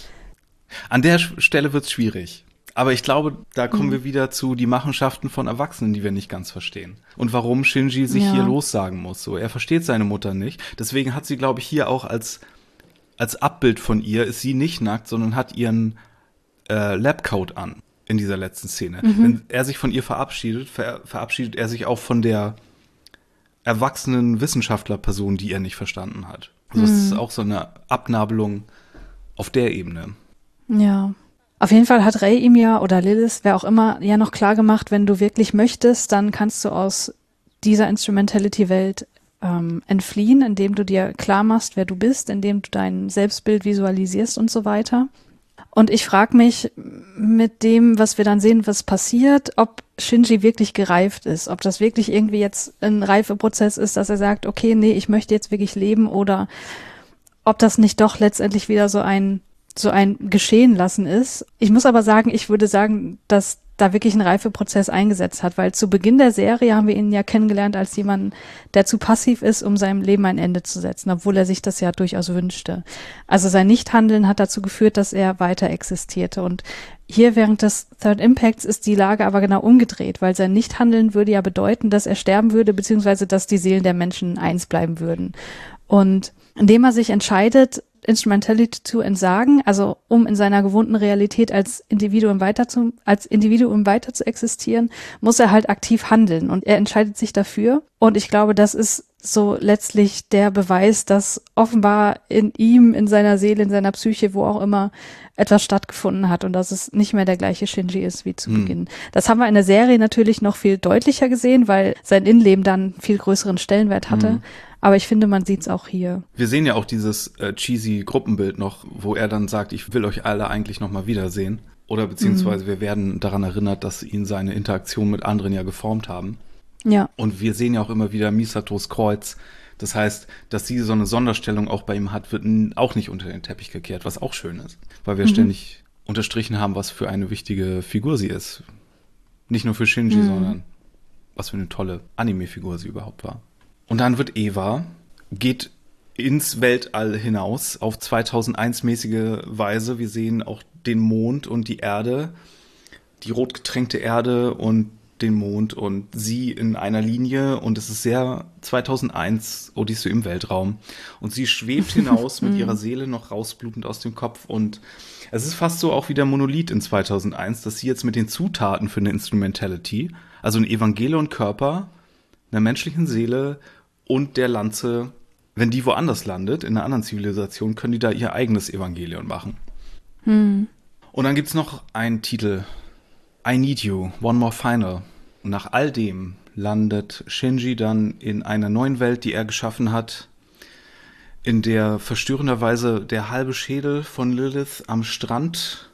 An der Stelle wird's schwierig. Aber ich glaube, da kommen mhm. wir wieder zu die Machenschaften von Erwachsenen, die wir nicht ganz verstehen. Und warum Shinji sich ja. hier lossagen muss. So, er versteht seine Mutter nicht. Deswegen hat sie, glaube ich, hier auch als, als Abbild von ihr, ist sie nicht nackt, sondern hat ihren äh, Labcoat an. In dieser letzten Szene. Mhm. Wenn er sich von ihr verabschiedet, ver- verabschiedet er sich auch von der erwachsenen Wissenschaftlerperson, die er nicht verstanden hat. Also mhm. es ist auch so eine Abnabelung auf der Ebene. Ja. Auf jeden Fall hat Rey ihm ja, oder Lilith, wer auch immer, ja noch klar gemacht, wenn du wirklich möchtest, dann kannst du aus dieser Instrumentality-Welt ähm, entfliehen, indem du dir klar machst, wer du bist, indem du dein Selbstbild visualisierst und so weiter. Und ich frage mich mit dem, was wir dann sehen, was passiert, ob Shinji wirklich gereift ist, ob das wirklich irgendwie jetzt ein Reifeprozess ist, dass er sagt, okay, nee, ich möchte jetzt wirklich leben, oder ob das nicht doch letztendlich wieder so ein so ein Geschehen lassen ist. Ich muss aber sagen, ich würde sagen, dass da wirklich ein Reifeprozess eingesetzt hat, weil zu Beginn der Serie haben wir ihn ja kennengelernt als jemanden, der zu passiv ist, um seinem Leben ein Ende zu setzen, obwohl er sich das ja durchaus wünschte. Also sein Nichthandeln hat dazu geführt, dass er weiter existierte. Und hier während des Third Impacts ist die Lage aber genau umgedreht, weil sein Nichthandeln würde ja bedeuten, dass er sterben würde, beziehungsweise dass die Seelen der Menschen eins bleiben würden. Und indem er sich entscheidet, Instrumentality zu entsagen, also um in seiner gewohnten Realität als Individuum weiter zu, als Individuum weiter zu existieren, muss er halt aktiv handeln, und er entscheidet sich dafür. Und ich glaube, das ist so letztlich der Beweis, dass offenbar in ihm, in seiner Seele, in seiner Psyche, wo auch immer, etwas stattgefunden hat und dass es nicht mehr der gleiche Shinji ist wie zu hm. Beginn. Das haben wir in der Serie natürlich noch viel deutlicher gesehen, weil sein Innenleben dann viel größeren Stellenwert hatte. Hm. Aber ich finde, man sieht's auch hier. Wir sehen ja auch dieses äh, cheesy Gruppenbild noch, wo er dann sagt, ich will euch alle eigentlich noch mal wiedersehen. Oder beziehungsweise mhm. wir werden daran erinnert, dass ihn seine Interaktion mit anderen ja geformt haben. Ja. Und wir sehen ja auch immer wieder Misatos Kreuz. Das heißt, dass sie so eine Sonderstellung auch bei ihm hat, wird auch nicht unter den Teppich gekehrt, was auch schön ist. Weil wir mhm. ständig unterstrichen haben, was für eine wichtige Figur sie ist. Nicht nur für Shinji, mhm. sondern was für eine tolle Anime-Figur sie überhaupt war. Und dann wird Eva, geht ins Weltall hinaus auf zweitausendeins-mäßige Weise. Wir sehen auch den Mond und die Erde, die rot getränkte Erde und den Mond und sie in einer Linie. Und es ist sehr zweitausendeins, Odyssee im Weltraum. Und sie schwebt hinaus mit ihrer Seele noch rausblutend aus dem Kopf. Und es ist fast so auch wie der Monolith in zweitausendeins, dass sie jetzt mit den Zutaten für eine Instrumentality, also ein Evangelion-Körper, einer menschlichen Seele und der Lanze, wenn die woanders landet, in einer anderen Zivilisation, können die da ihr eigenes Evangelion machen. Hm. Und dann gibt's noch einen Titel, I Need You, One More Final. Und nach all dem landet Shinji dann in einer neuen Welt, die er geschaffen hat, in der verstörenderweise der halbe Schädel von Lilith am Strand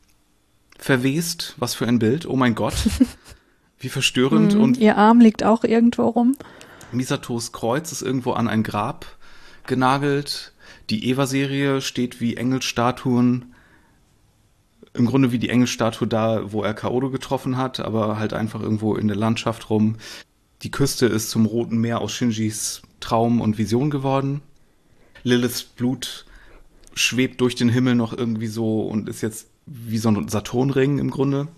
verwest. Was für ein Bild, oh mein Gott. Wie verstörend. Mm, und ihr Arm liegt auch irgendwo rum. Misatos Kreuz ist irgendwo an ein Grab genagelt. Die Eva-Serie steht wie Engelsstatuen, im Grunde wie die Engelsstatue da, wo er Kaoru getroffen hat, aber halt einfach irgendwo in der Landschaft rum. Die Küste ist zum Roten Meer aus Shinjis Traum und Vision geworden. Liliths Blut schwebt durch den Himmel noch irgendwie so und ist jetzt wie so ein Saturnring im Grunde.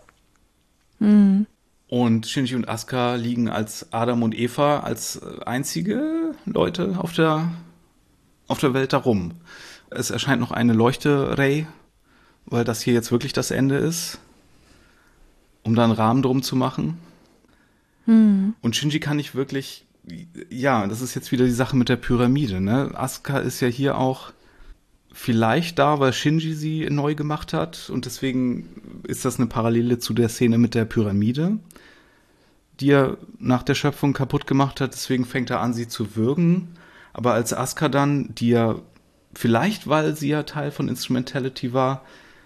Mhm. Und Shinji und Asuka liegen als Adam und Eva als einzige Leute auf der, auf der Welt darum. Es erscheint noch eine Leuchte-Ray, weil das hier jetzt wirklich das Ende ist, um da einen Rahmen drum zu machen. Hm. Und Shinji kann nicht wirklich ja, das ist jetzt wieder die Sache mit der Pyramide, ne? Asuka ist ja hier auch vielleicht da, weil Shinji sie neu gemacht hat und deswegen ist das eine Parallele zu der Szene mit der Pyramide, die er nach der Schöpfung kaputt gemacht hat. Deswegen fängt er an, sie zu würgen. Aber als Asuka dann, die ja vielleicht, weil sie ja Teil von Instrumentality war,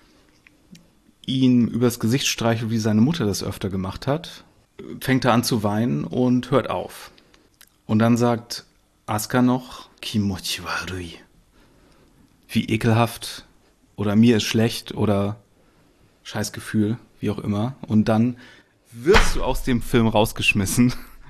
ihn übers Gesicht streichelt, wie seine Mutter das öfter gemacht hat, fängt er an zu weinen und hört auf. Und dann sagt Asuka noch, Kimochi warui. Wie ekelhaft oder mir ist schlecht oder Scheißgefühl, wie auch immer. Und dann wirst du aus dem Film rausgeschmissen.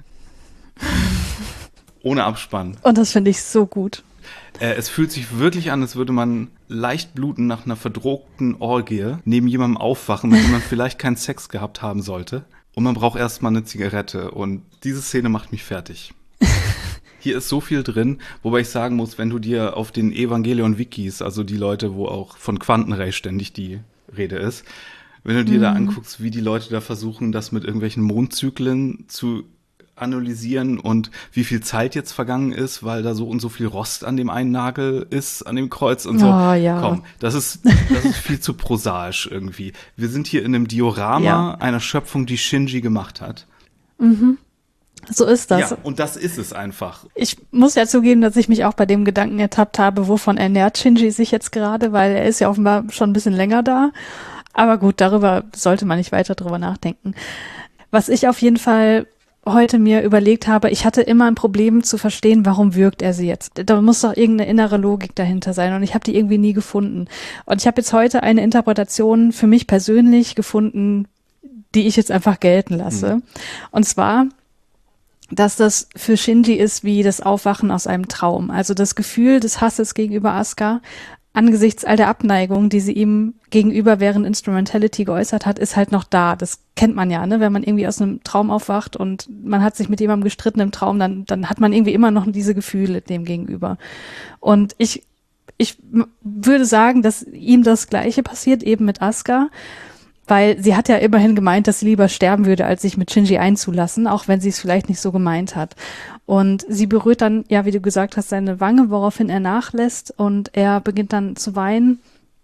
Ohne Abspann. Und das finde ich so gut. Äh, es fühlt sich wirklich an, als würde man leicht bluten nach einer verdrogten Orgie neben jemandem aufwachen, mit dem man vielleicht keinen Sex gehabt haben sollte. Und man braucht erstmal eine Zigarette. Und diese Szene macht mich fertig. Hier ist so viel drin, wobei ich sagen muss, wenn du dir auf den Evangelion-Wikis, also die Leute, wo auch von Quantenray ständig die Rede ist, wenn du dir mhm. da anguckst, wie die Leute da versuchen, das mit irgendwelchen Mondzyklen zu analysieren und wie viel Zeit jetzt vergangen ist, weil da so und so viel Rost an dem einen Nagel ist, an dem Kreuz und so. Oh, ja. Komm, das ist, das ist viel zu prosaisch irgendwie. Wir sind hier in einem Diorama ja. einer Schöpfung, die Shinji gemacht hat. Mhm. So ist das. Ja, und das ist es einfach. Ich muss ja zugeben, dass ich mich auch bei dem Gedanken ertappt habe, wovon ernährt Shinji sich jetzt gerade, weil er ist ja offenbar schon ein bisschen länger da. Aber gut, darüber sollte man nicht weiter drüber nachdenken. Was ich auf jeden Fall heute mir überlegt habe, ich hatte immer ein Problem zu verstehen, warum wirkt er sie jetzt. Da muss doch irgendeine innere Logik dahinter sein und ich habe die irgendwie nie gefunden. Und ich habe jetzt heute eine Interpretation für mich persönlich gefunden, die ich jetzt einfach gelten lasse. Mhm. Und zwar, dass das für Shinji ist wie das Aufwachen aus einem Traum. Also das Gefühl des Hasses gegenüber Asuka angesichts all der Abneigung, die sie ihm gegenüber während Instrumentality geäußert hat, ist halt noch da. Das kennt man ja, ne? Wenn man irgendwie aus einem Traum aufwacht und man hat sich mit jemandem gestritten im Traum, dann, dann hat man irgendwie immer noch diese Gefühle dem gegenüber. Und ich, ich würde sagen, dass ihm das Gleiche passiert, eben mit Asuka. Weil sie hat ja immerhin gemeint, dass sie lieber sterben würde, als sich mit Shinji einzulassen, auch wenn sie es vielleicht nicht so gemeint hat. Und sie berührt dann, ja, wie du gesagt hast, seine Wange, woraufhin er nachlässt und er beginnt dann zu weinen.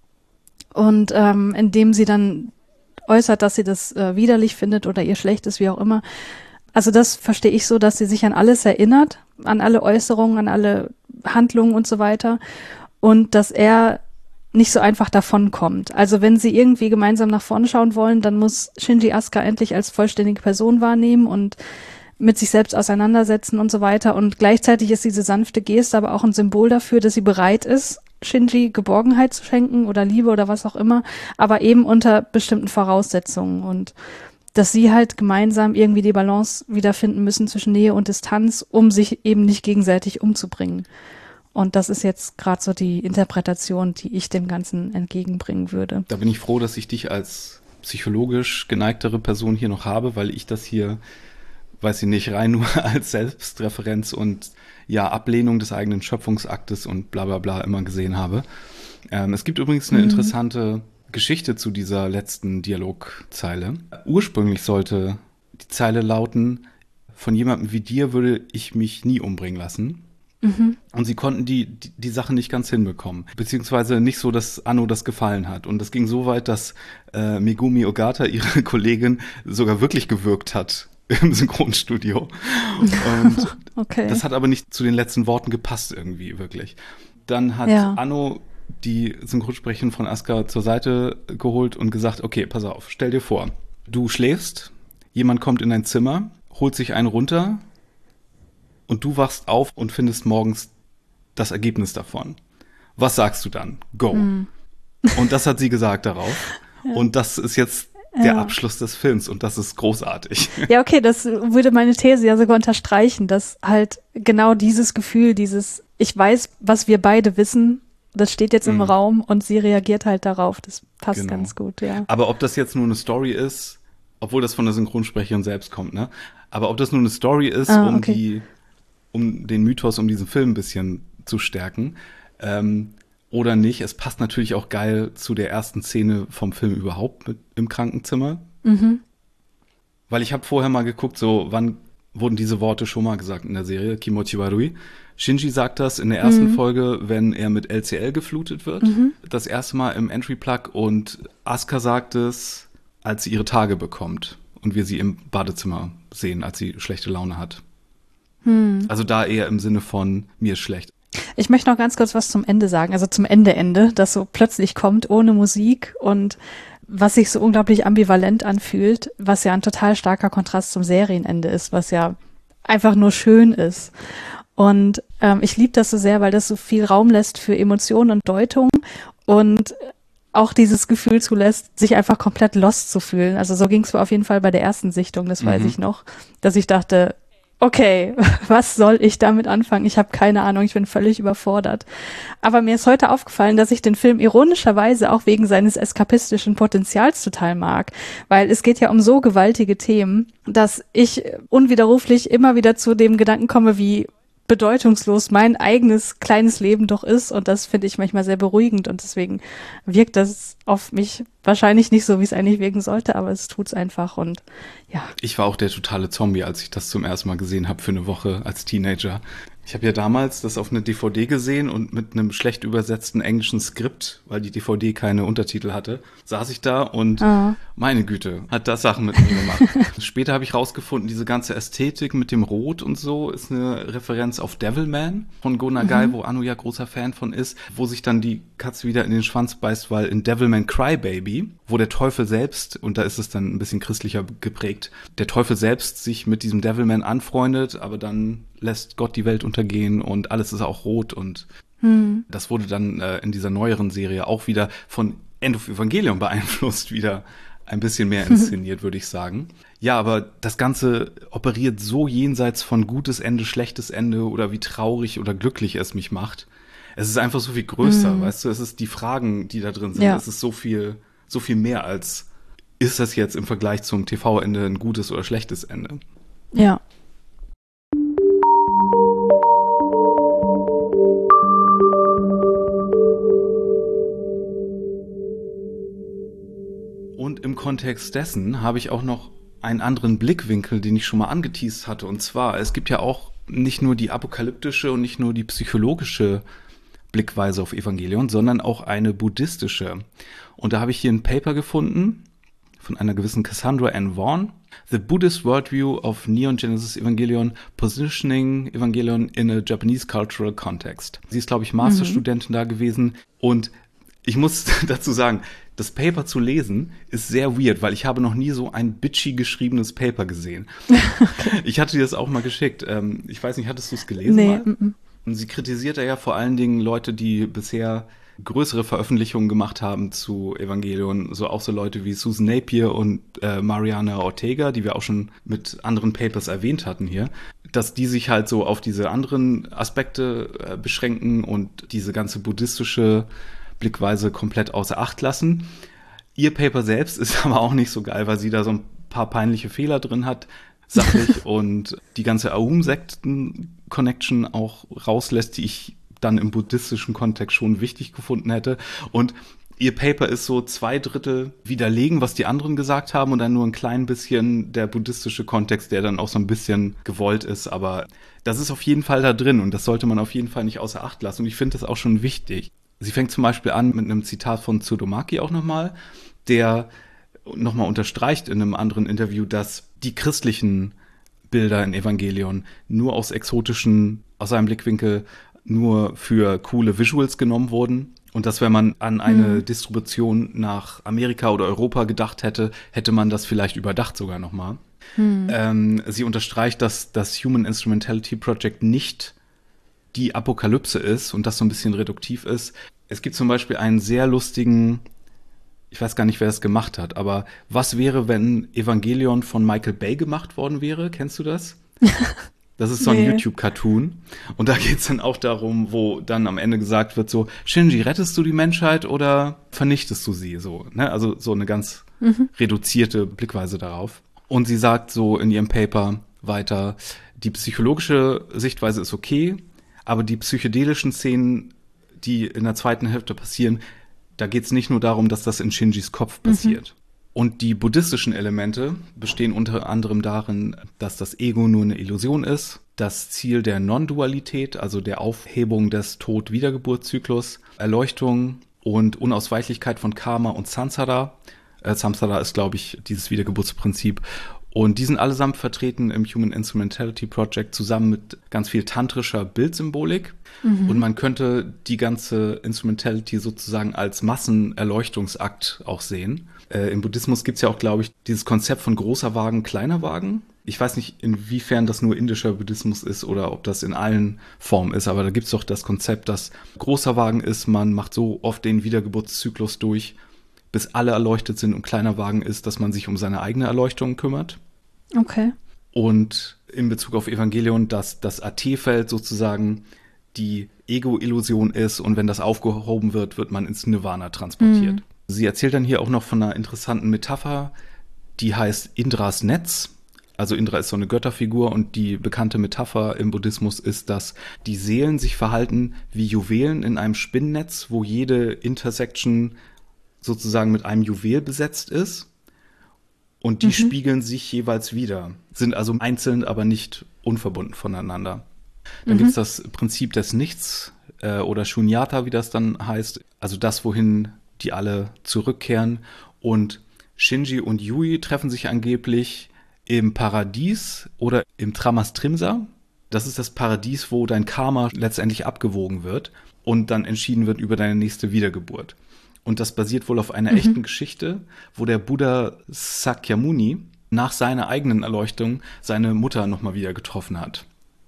Und ähm, indem sie dann äußert, dass sie das äh, widerlich findet oder ihr schlecht ist, wie auch immer. Also das verstehe ich so, dass sie sich an alles erinnert, an alle Äußerungen, an alle Handlungen und so weiter. Und dass er nicht so einfach davonkommt. Also wenn sie irgendwie gemeinsam nach vorne schauen wollen, dann muss Shinji Asuka endlich als vollständige Person wahrnehmen und mit sich selbst auseinandersetzen und so weiter. Und gleichzeitig ist diese sanfte Geste aber auch ein Symbol dafür, dass sie bereit ist, Shinji Geborgenheit zu schenken oder Liebe oder was auch immer, aber eben unter bestimmten Voraussetzungen. Und dass sie halt gemeinsam irgendwie die Balance wiederfinden müssen zwischen Nähe und Distanz, um sich eben nicht gegenseitig umzubringen. Und das ist jetzt gerade so die Interpretation, die ich dem Ganzen entgegenbringen würde. Da bin ich froh, dass ich dich als psychologisch geneigtere Person hier noch habe, weil ich das hier, weiß ich nicht, rein nur als Selbstreferenz und ja, Ablehnung des eigenen Schöpfungsaktes und bla bla bla immer gesehen habe. Ähm, es gibt übrigens eine mhm. interessante Geschichte zu dieser letzten Dialogzeile. Ursprünglich sollte die Zeile lauten, von jemandem wie dir würde ich mich nie umbringen lassen. Mhm. Und sie konnten die, die die Sache nicht ganz hinbekommen, beziehungsweise nicht so, dass Anno das gefallen hat. Und das ging so weit, dass äh, Megumi Ogata, ihre Kollegin, sogar wirklich gewirkt hat im Synchronstudio. Und okay. Das hat aber nicht zu den letzten Worten gepasst irgendwie, wirklich. Dann hat ja. Anno die Synchronsprecherin von Asuka zur Seite geholt und gesagt, okay, pass auf, stell dir vor, du schläfst, jemand kommt in dein Zimmer, holt sich einen runter, und du wachst auf und findest morgens das Ergebnis davon. Was sagst du dann? Go. Mm. Und das hat sie gesagt darauf. Ja. Und das ist jetzt der ja. Abschluss des Films und das ist großartig. Ja, okay, das würde meine These ja sogar unterstreichen, dass halt genau dieses Gefühl, dieses ich weiß, was wir beide wissen, das steht jetzt im mm. Raum und sie reagiert halt darauf. Das passt genau. ganz gut, ja. Aber ob das jetzt nur eine Story ist, obwohl das von der Synchronsprecherin selbst kommt, ne? Aber ob das nur eine Story ist, ah, um okay. die um den Mythos um diesen Film ein bisschen zu stärken ähm, oder nicht. Es passt natürlich auch geil zu der ersten Szene vom Film überhaupt mit, im Krankenzimmer. Mhm. Weil ich habe vorher mal geguckt, so wann wurden diese Worte schon mal gesagt in der Serie, Kimochi Warui. Shinji sagt das in der ersten mhm. Folge, wenn er mit L C L geflutet wird. Mhm. Das erste Mal im Entry-Plug. Und Asuka sagt es, als sie ihre Tage bekommt. Und wir sie im Badezimmer sehen, als sie schlechte Laune hat. Mhm. Also da eher im Sinne von, mir ist schlecht. Ich möchte noch ganz kurz was zum Ende sagen. Also zum Ende-Ende, das so plötzlich kommt, ohne Musik und was sich so unglaublich ambivalent anfühlt, was ja ein total starker Kontrast zum Serienende ist, was ja einfach nur schön ist. Und ähm, ich liebe das so sehr, weil das so viel Raum lässt für Emotionen und Deutung und auch dieses Gefühl zulässt, sich einfach komplett lost zu fühlen. Also so ging es mir auf jeden Fall bei der ersten Sichtung, das mhm. weiß ich noch, dass ich dachte, okay, was soll ich damit anfangen? Ich habe keine Ahnung, ich bin völlig überfordert. Aber mir ist heute aufgefallen, dass ich den Film ironischerweise auch wegen seines eskapistischen Potenzials total mag, weil es geht ja um so gewaltige Themen, dass ich unwiderruflich immer wieder zu dem Gedanken komme, wie bedeutungslos mein eigenes kleines Leben doch ist, und das finde ich manchmal sehr beruhigend und deswegen wirkt das auf mich wahrscheinlich nicht so, wie es eigentlich wirken sollte, aber es tut's einfach und ja. Ich war auch der totale Zombie, als ich das zum ersten Mal gesehen habe für eine Woche als Teenager. Ich habe ja damals das auf eine D V D gesehen und mit einem schlecht übersetzten englischen Skript, weil die D V D keine Untertitel hatte, saß ich da und oh. meine Güte, hat das Sachen mit mir gemacht. Später habe ich rausgefunden, diese ganze Ästhetik mit dem Rot und so ist eine Referenz auf Devilman von Go Nagai, mhm. wo Anu ja großer Fan von ist, wo sich dann die Katze wieder in den Schwanz beißt, weil in Devilman Crybaby, wo der Teufel selbst, und da ist es dann ein bisschen christlicher geprägt, der Teufel selbst sich mit diesem Devilman anfreundet, aber dann lässt Gott die Welt untergehen und alles ist auch rot und hm. das wurde dann äh, in dieser neueren Serie auch wieder von End of Evangelion beeinflusst, wieder ein bisschen mehr inszeniert, würde ich sagen. Ja, aber das Ganze operiert so jenseits von gutes Ende, schlechtes Ende oder wie traurig oder glücklich es mich macht. Es ist einfach so viel größer, hm. weißt du, es ist die Fragen, die da drin sind, ja. Es ist so viel, so viel mehr als, ist das jetzt im Vergleich zum T V-Ende ein gutes oder schlechtes Ende? Ja. Und im Kontext dessen habe ich auch noch einen anderen Blickwinkel, den ich schon mal angeteast hatte. Und zwar, es gibt ja auch nicht nur die apokalyptische und nicht nur die psychologische Blickweise auf Evangelion, sondern auch eine buddhistische. Und da habe ich hier ein Paper gefunden von einer gewissen Cassandra N. Vaughn. The Buddhist Worldview of Neon Genesis Evangelion, Positioning Evangelion in a Japanese Cultural Context. Sie ist, glaube ich, Masterstudentin mhm. da gewesen. Und ich muss dazu sagen, das Paper zu lesen ist sehr weird, weil ich habe noch nie so ein bitchy geschriebenes Paper gesehen. Okay. Ich hatte dir das auch mal geschickt. Ich weiß nicht, hattest du es gelesen? Nee. Mal? M-m. Und sie kritisiert ja vor allen Dingen Leute, die bisher größere Veröffentlichungen gemacht haben zu Evangelion, so auch so Leute wie Susan Napier und äh, Mariana Ortega, die wir auch schon mit anderen Papers erwähnt hatten hier, dass die sich halt so auf diese anderen Aspekte äh, beschränken und diese ganze buddhistische Blickweise komplett außer Acht lassen. Ihr Paper selbst ist aber auch nicht so geil, weil sie da so ein paar peinliche Fehler drin hat, sachlich, und die ganze Aum-Sekten-Connection auch rauslässt, die ich dann im buddhistischen Kontext schon wichtig gefunden hätte. Und ihr Paper ist so zwei Drittel widerlegen, was die anderen gesagt haben, und dann nur ein klein bisschen der buddhistische Kontext, der dann auch so ein bisschen gewollt ist. Aber das ist auf jeden Fall da drin und das sollte man auf jeden Fall nicht außer Acht lassen. Und ich finde das auch schon wichtig. Sie fängt zum Beispiel an mit einem Zitat von Tsudomaki auch nochmal, der nochmal unterstreicht in einem anderen Interview, dass die christlichen Bilder in Evangelion nur aus exotischen, aus seinem Blickwinkel nur für coole Visuals genommen wurden. Und dass, wenn man an eine mhm. Distribution nach Amerika oder Europa gedacht hätte, hätte man das vielleicht überdacht sogar nochmal. Mhm. Ähm, sie unterstreicht, dass das Human Instrumentality Project nicht die Apokalypse ist und das so ein bisschen reduktiv ist. Es gibt zum Beispiel einen sehr lustigen, ich weiß gar nicht, wer das gemacht hat, aber was wäre, wenn Evangelion von Michael Bay gemacht worden wäre? Kennst du das? Das ist so ein nee. YouTube-Cartoon. Und da geht's dann auch darum, wo dann am Ende gesagt wird so, Shinji, rettest du die Menschheit oder vernichtest du sie? So, ne? Also so eine ganz mhm. reduzierte Blickweise darauf. Und sie sagt so in ihrem Paper weiter, die psychologische Sichtweise ist okay, aber die psychedelischen Szenen, die in der zweiten Hälfte passieren, da geht's nicht nur darum, dass das in Shinjis Kopf passiert. Mhm. Und die buddhistischen Elemente bestehen unter anderem darin, dass das Ego nur eine Illusion ist, das Ziel der Non-Dualität, also der Aufhebung des Tod-Wiedergeburtszyklus, Erleuchtung und Unausweichlichkeit von Karma und Samsara. Äh, Samsara ist, glaube ich, dieses Wiedergeburtsprinzip. Und die sind allesamt vertreten im Human Instrumentality Project zusammen mit ganz viel tantrischer Bildsymbolik. Mhm. Und man könnte die ganze Instrumentality sozusagen als Massenerleuchtungsakt auch sehen. Äh, im Buddhismus gibt es ja auch, glaube ich, dieses Konzept von großer Wagen, kleiner Wagen. Ich weiß nicht, inwiefern das nur indischer Buddhismus ist oder ob das in allen Formen ist, aber da gibt es doch das Konzept, dass großer Wagen ist, man macht so oft den Wiedergeburtszyklus durch, bis alle erleuchtet sind, und kleiner Wagen ist, dass man sich um seine eigene Erleuchtung kümmert. Okay. Und in Bezug auf Evangelion, dass das A T-Feld sozusagen die Ego-Illusion ist und wenn das aufgehoben wird, wird man ins Nirvana transportiert. Mhm. Sie erzählt dann hier auch noch von einer interessanten Metapher, die heißt Indras Netz. Also Indra ist so eine Götterfigur und die bekannte Metapher im Buddhismus ist, dass die Seelen sich verhalten wie Juwelen in einem Spinnnetz, wo jede Intersection sozusagen mit einem Juwel besetzt ist. Und die mhm. spiegeln sich jeweils wieder, sind also einzeln, aber nicht unverbunden voneinander. Dann mhm. gibt es das Prinzip des Nichts äh, oder Shunyata, wie das dann heißt, also das, wohin die alle zurückkehren. Und Shinji und Yui treffen sich angeblich im Paradies oder im Tramastrimsa. Das ist das Paradies, wo dein Karma letztendlich abgewogen wird und dann entschieden wird über deine nächste Wiedergeburt. Und das basiert wohl auf einer mhm. echten Geschichte, wo der Buddha Sakyamuni nach seiner eigenen Erleuchtung seine Mutter nochmal wieder getroffen hat.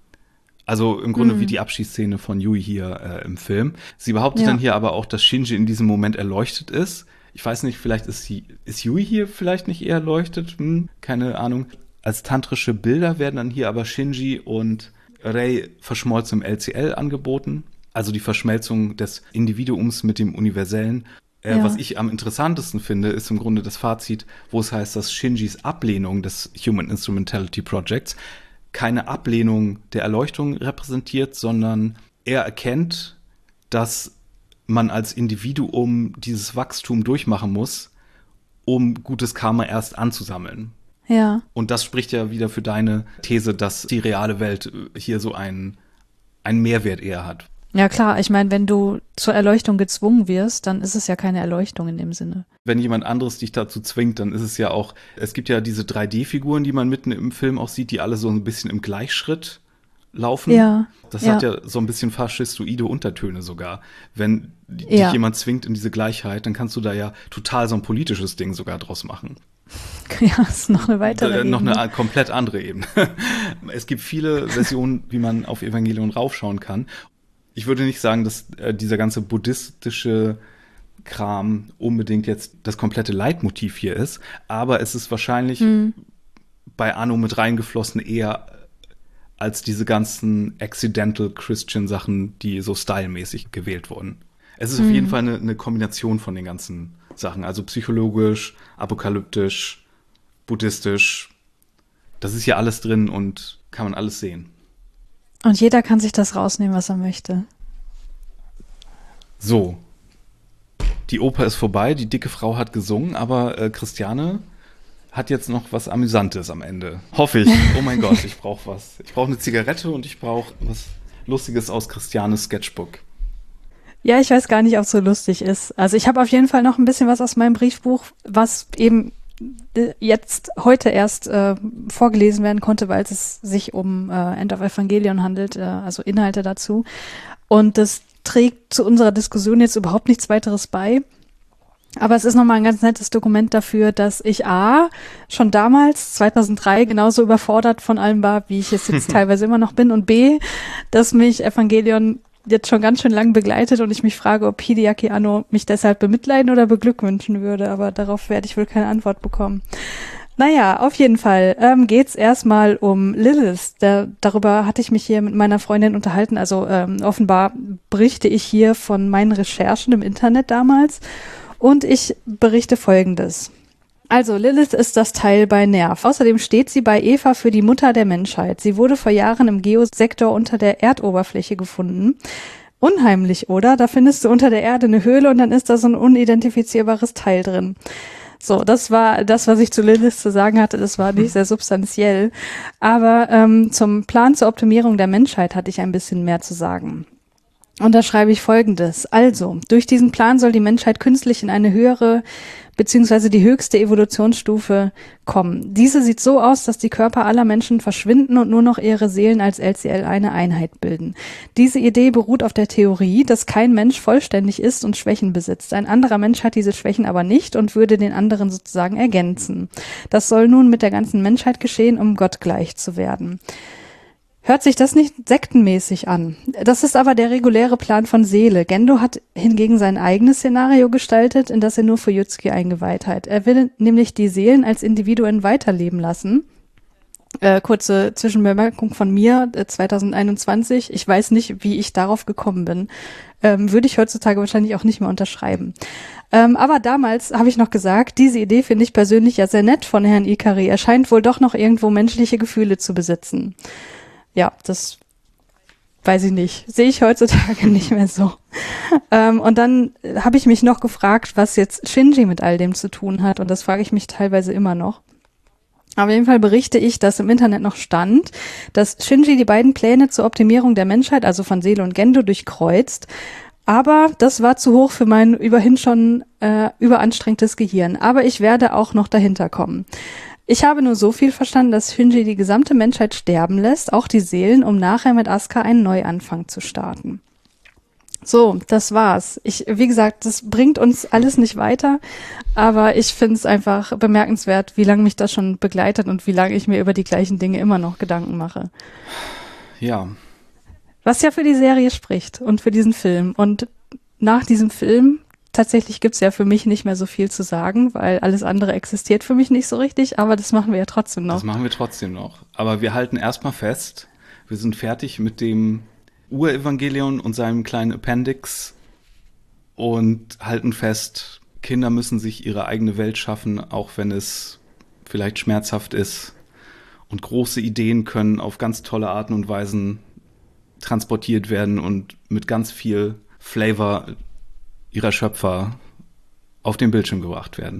Also im Grunde mhm. wie die Abschiedsszene von Yui hier äh, im Film. Sie behauptet ja. dann hier aber auch, dass Shinji in diesem Moment erleuchtet ist. Ich weiß nicht, vielleicht ist, sie, ist Yui hier vielleicht nicht eher erleuchtet? Hm, keine Ahnung. Als tantrische Bilder werden dann hier aber Shinji und Rei verschmolzen im L C L angeboten. Also die Verschmelzung des Individuums mit dem Universellen. Äh, ja. Was ich am interessantesten finde, ist im Grunde das Fazit, wo es heißt, dass Shinjis Ablehnung des Human Instrumentality Projects keine Ablehnung der Erleuchtung repräsentiert, sondern er erkennt, dass man als Individuum dieses Wachstum durchmachen muss, um gutes Karma erst anzusammeln. Ja. Und das spricht ja wieder für deine These, dass die reale Welt hier so einen, einen Mehrwert eher hat. Ja klar, ich meine, wenn du zur Erleuchtung gezwungen wirst, dann ist es ja keine Erleuchtung in dem Sinne. Wenn jemand anderes dich dazu zwingt, dann ist es ja auch, es gibt ja diese drei D-Figuren, die man mitten im Film auch sieht, die alle so ein bisschen im Gleichschritt laufen. Ja. Das ja. hat ja so ein bisschen faschistoide Untertöne sogar. Wenn dich ja. jemand zwingt in diese Gleichheit, dann kannst du da ja total so ein politisches Ding sogar draus machen. Ja, das ist noch eine weitere Ebene. Noch eine komplett andere Ebene. Es gibt viele Versionen, wie man auf Evangelion raufschauen kann. Ich würde nicht sagen, dass äh, dieser ganze buddhistische Kram unbedingt jetzt das komplette Leitmotiv hier ist, aber es ist wahrscheinlich hm. bei Anno mit reingeflossen eher als diese ganzen accidental Christian Sachen, die so stylmäßig gewählt wurden. Es ist hm. auf jeden Fall eine, eine Kombination von den ganzen Sachen, also psychologisch, apokalyptisch, buddhistisch. Das ist ja alles drin und kann man alles sehen. Und jeder kann sich das rausnehmen, was er möchte. So. Die Oper ist vorbei, die dicke Frau hat gesungen, aber äh, Christiane hat jetzt noch was Amüsantes am Ende. Hoffe ich. Oh mein Gott, ich brauche was. Ich brauche eine Zigarette und ich brauche was Lustiges aus Christianes Sketchbook. Ja, ich weiß gar nicht, ob es so lustig ist. Also ich habe auf jeden Fall noch ein bisschen was aus meinem Briefbuch, was eben jetzt heute erst äh, vorgelesen werden konnte, weil es sich um äh, End of Evangelion handelt, äh, also Inhalte dazu. Und das trägt zu unserer Diskussion jetzt überhaupt nichts weiteres bei. Aber es ist nochmal ein ganz nettes Dokument dafür, dass ich A, schon damals, zweitausenddrei, genauso überfordert von allem war, wie ich es jetzt teilweise immer noch bin. Und B, dass mich Evangelion jetzt schon ganz schön lang begleitet und ich mich frage, ob Hideaki Anno mich deshalb bemitleiden oder beglückwünschen würde, aber darauf werde ich wohl keine Antwort bekommen. Naja, auf jeden Fall ähm, geht's erstmal um Lilith. Da, darüber hatte ich mich hier mit meiner Freundin unterhalten. Also ähm, offenbar berichte ich hier von meinen Recherchen im Internet damals und ich berichte Folgendes. Also Lilith ist das Teil bei Nerv. Außerdem steht sie bei Eva für die Mutter der Menschheit. Sie wurde vor Jahren im Geosektor unter der Erdoberfläche gefunden. Unheimlich, oder? Da findest du unter der Erde eine Höhle und dann ist da so ein unidentifizierbares Teil drin. So, das war das, was ich zu Lilith zu sagen hatte. Das war nicht sehr substanziell. Aber ähm, zum Plan zur Optimierung der Menschheit hatte ich ein bisschen mehr zu sagen. Und da schreibe ich Folgendes. Also, durch diesen Plan soll die Menschheit künstlich in eine höhere beziehungsweise die höchste Evolutionsstufe kommen. Diese sieht so aus, dass die Körper aller Menschen verschwinden und nur noch ihre Seelen als L C L eine Einheit bilden. Diese Idee beruht auf der Theorie, dass kein Mensch vollständig ist und Schwächen besitzt. Ein anderer Mensch hat diese Schwächen aber nicht und würde den anderen sozusagen ergänzen. Das soll nun mit der ganzen Menschheit geschehen, um Gott gleich zu werden. Hört sich das nicht sektenmäßig an? Das ist aber der reguläre Plan von Seele. Gendo hat hingegen sein eigenes Szenario gestaltet, in das er nur Fuyutsuki eingeweiht hat. Er will nämlich die Seelen als Individuen weiterleben lassen. Äh, kurze Zwischenbemerkung von mir, äh, zwanzig einundzwanzig. Ich weiß nicht, wie ich darauf gekommen bin. Ähm, würde ich heutzutage wahrscheinlich auch nicht mehr unterschreiben. Ähm, aber damals habe ich noch gesagt, diese Idee finde ich persönlich ja sehr nett von Herrn Ikari. Er scheint wohl doch noch irgendwo menschliche Gefühle zu besitzen. Ja, das weiß ich nicht. Sehe ich heutzutage nicht mehr so. Ähm, und dann habe ich mich noch gefragt, was jetzt Shinji mit all dem zu tun hat. Und das frage ich mich teilweise immer noch. Auf jeden Fall berichte ich, dass im Internet noch stand, dass Shinji die beiden Pläne zur Optimierung der Menschheit, also von Seele und Gendo, durchkreuzt. Aber das war zu hoch für mein überhin schon äh, überanstrengtes Gehirn. Aber ich werde auch noch dahinter kommen. Ich habe nur so viel verstanden, dass Shinji die gesamte Menschheit sterben lässt, auch die Seelen, um nachher mit Asuka einen Neuanfang zu starten. So, das war's. Ich, wie gesagt, das bringt uns alles nicht weiter, aber ich finde es einfach bemerkenswert, wie lange mich das schon begleitet und wie lange ich mir über die gleichen Dinge immer noch Gedanken mache. Ja. Was ja für die Serie spricht und für diesen Film. Und nach diesem Film tatsächlich gibt's ja für mich nicht mehr so viel zu sagen, weil alles andere existiert für mich nicht so richtig, aber das machen wir ja trotzdem noch. Das machen wir trotzdem noch. Aber wir halten erstmal fest, wir sind fertig mit dem Urevangelion und seinem kleinen Appendix und halten fest, Kinder müssen sich ihre eigene Welt schaffen, auch wenn es vielleicht schmerzhaft ist. Und große Ideen können auf ganz tolle Arten und Weisen transportiert werden und mit ganz viel Flavor ihrer Schöpfer auf den Bildschirm gebracht werden.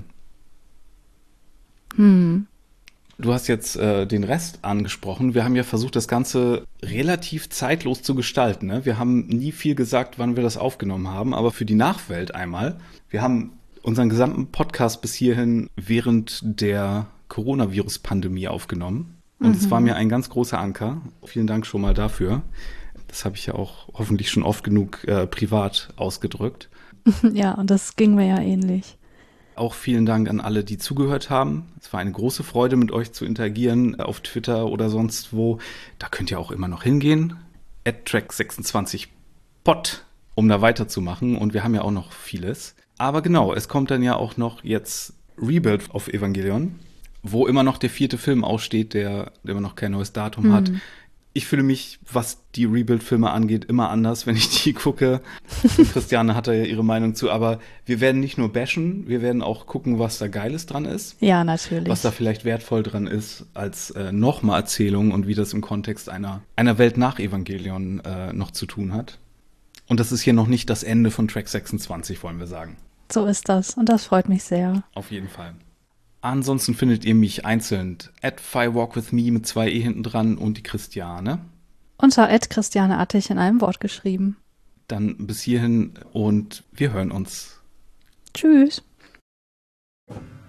Hm. Du hast jetzt äh, den Rest angesprochen. Wir haben ja versucht, das Ganze relativ zeitlos zu gestalten. Ne? Wir haben nie viel gesagt, wann wir das aufgenommen haben, aber für die Nachwelt einmal. Wir haben unseren gesamten Podcast bis hierhin während der Coronavirus-Pandemie aufgenommen. Und mhm. es war mir ein ganz großer Anker. Vielen Dank schon mal dafür. Das habe ich ja auch hoffentlich schon oft genug äh, privat ausgedrückt. Ja, und das ging mir ja ähnlich. Auch vielen Dank an alle, die zugehört haben. Es war eine große Freude, mit euch zu interagieren auf Twitter oder sonst wo. Da könnt ihr auch immer noch hingehen. at track sechsundzwanzig pod, um da weiterzumachen. Und wir haben ja auch noch vieles. Aber genau, es kommt dann ja auch noch jetzt Rebuild of Evangelion, wo immer noch der vierte Film aussteht, der immer noch kein neues Datum hm. hat. Ich fühle mich, was die Rebuild-Filme angeht, immer anders, wenn ich die gucke. Und Christiane hat da ja ihre Meinung zu. Aber wir werden nicht nur bashen, wir werden auch gucken, was da Geiles dran ist. Ja, natürlich. Was da vielleicht wertvoll dran ist als äh, nochmal Erzählung und wie das im Kontext einer, einer Welt nach Evangelion äh, noch zu tun hat. Und das ist hier noch nicht das Ende von Track sechsundzwanzig, wollen wir sagen. So ist das. Und das freut mich sehr. Auf jeden Fall. Ansonsten findet ihr mich einzeln at firewalkwithme mit zwei E hinten dran und die Christiane. Unter at Christiane Attich in einem Wort geschrieben. Dann bis hierhin und wir hören uns. Tschüss.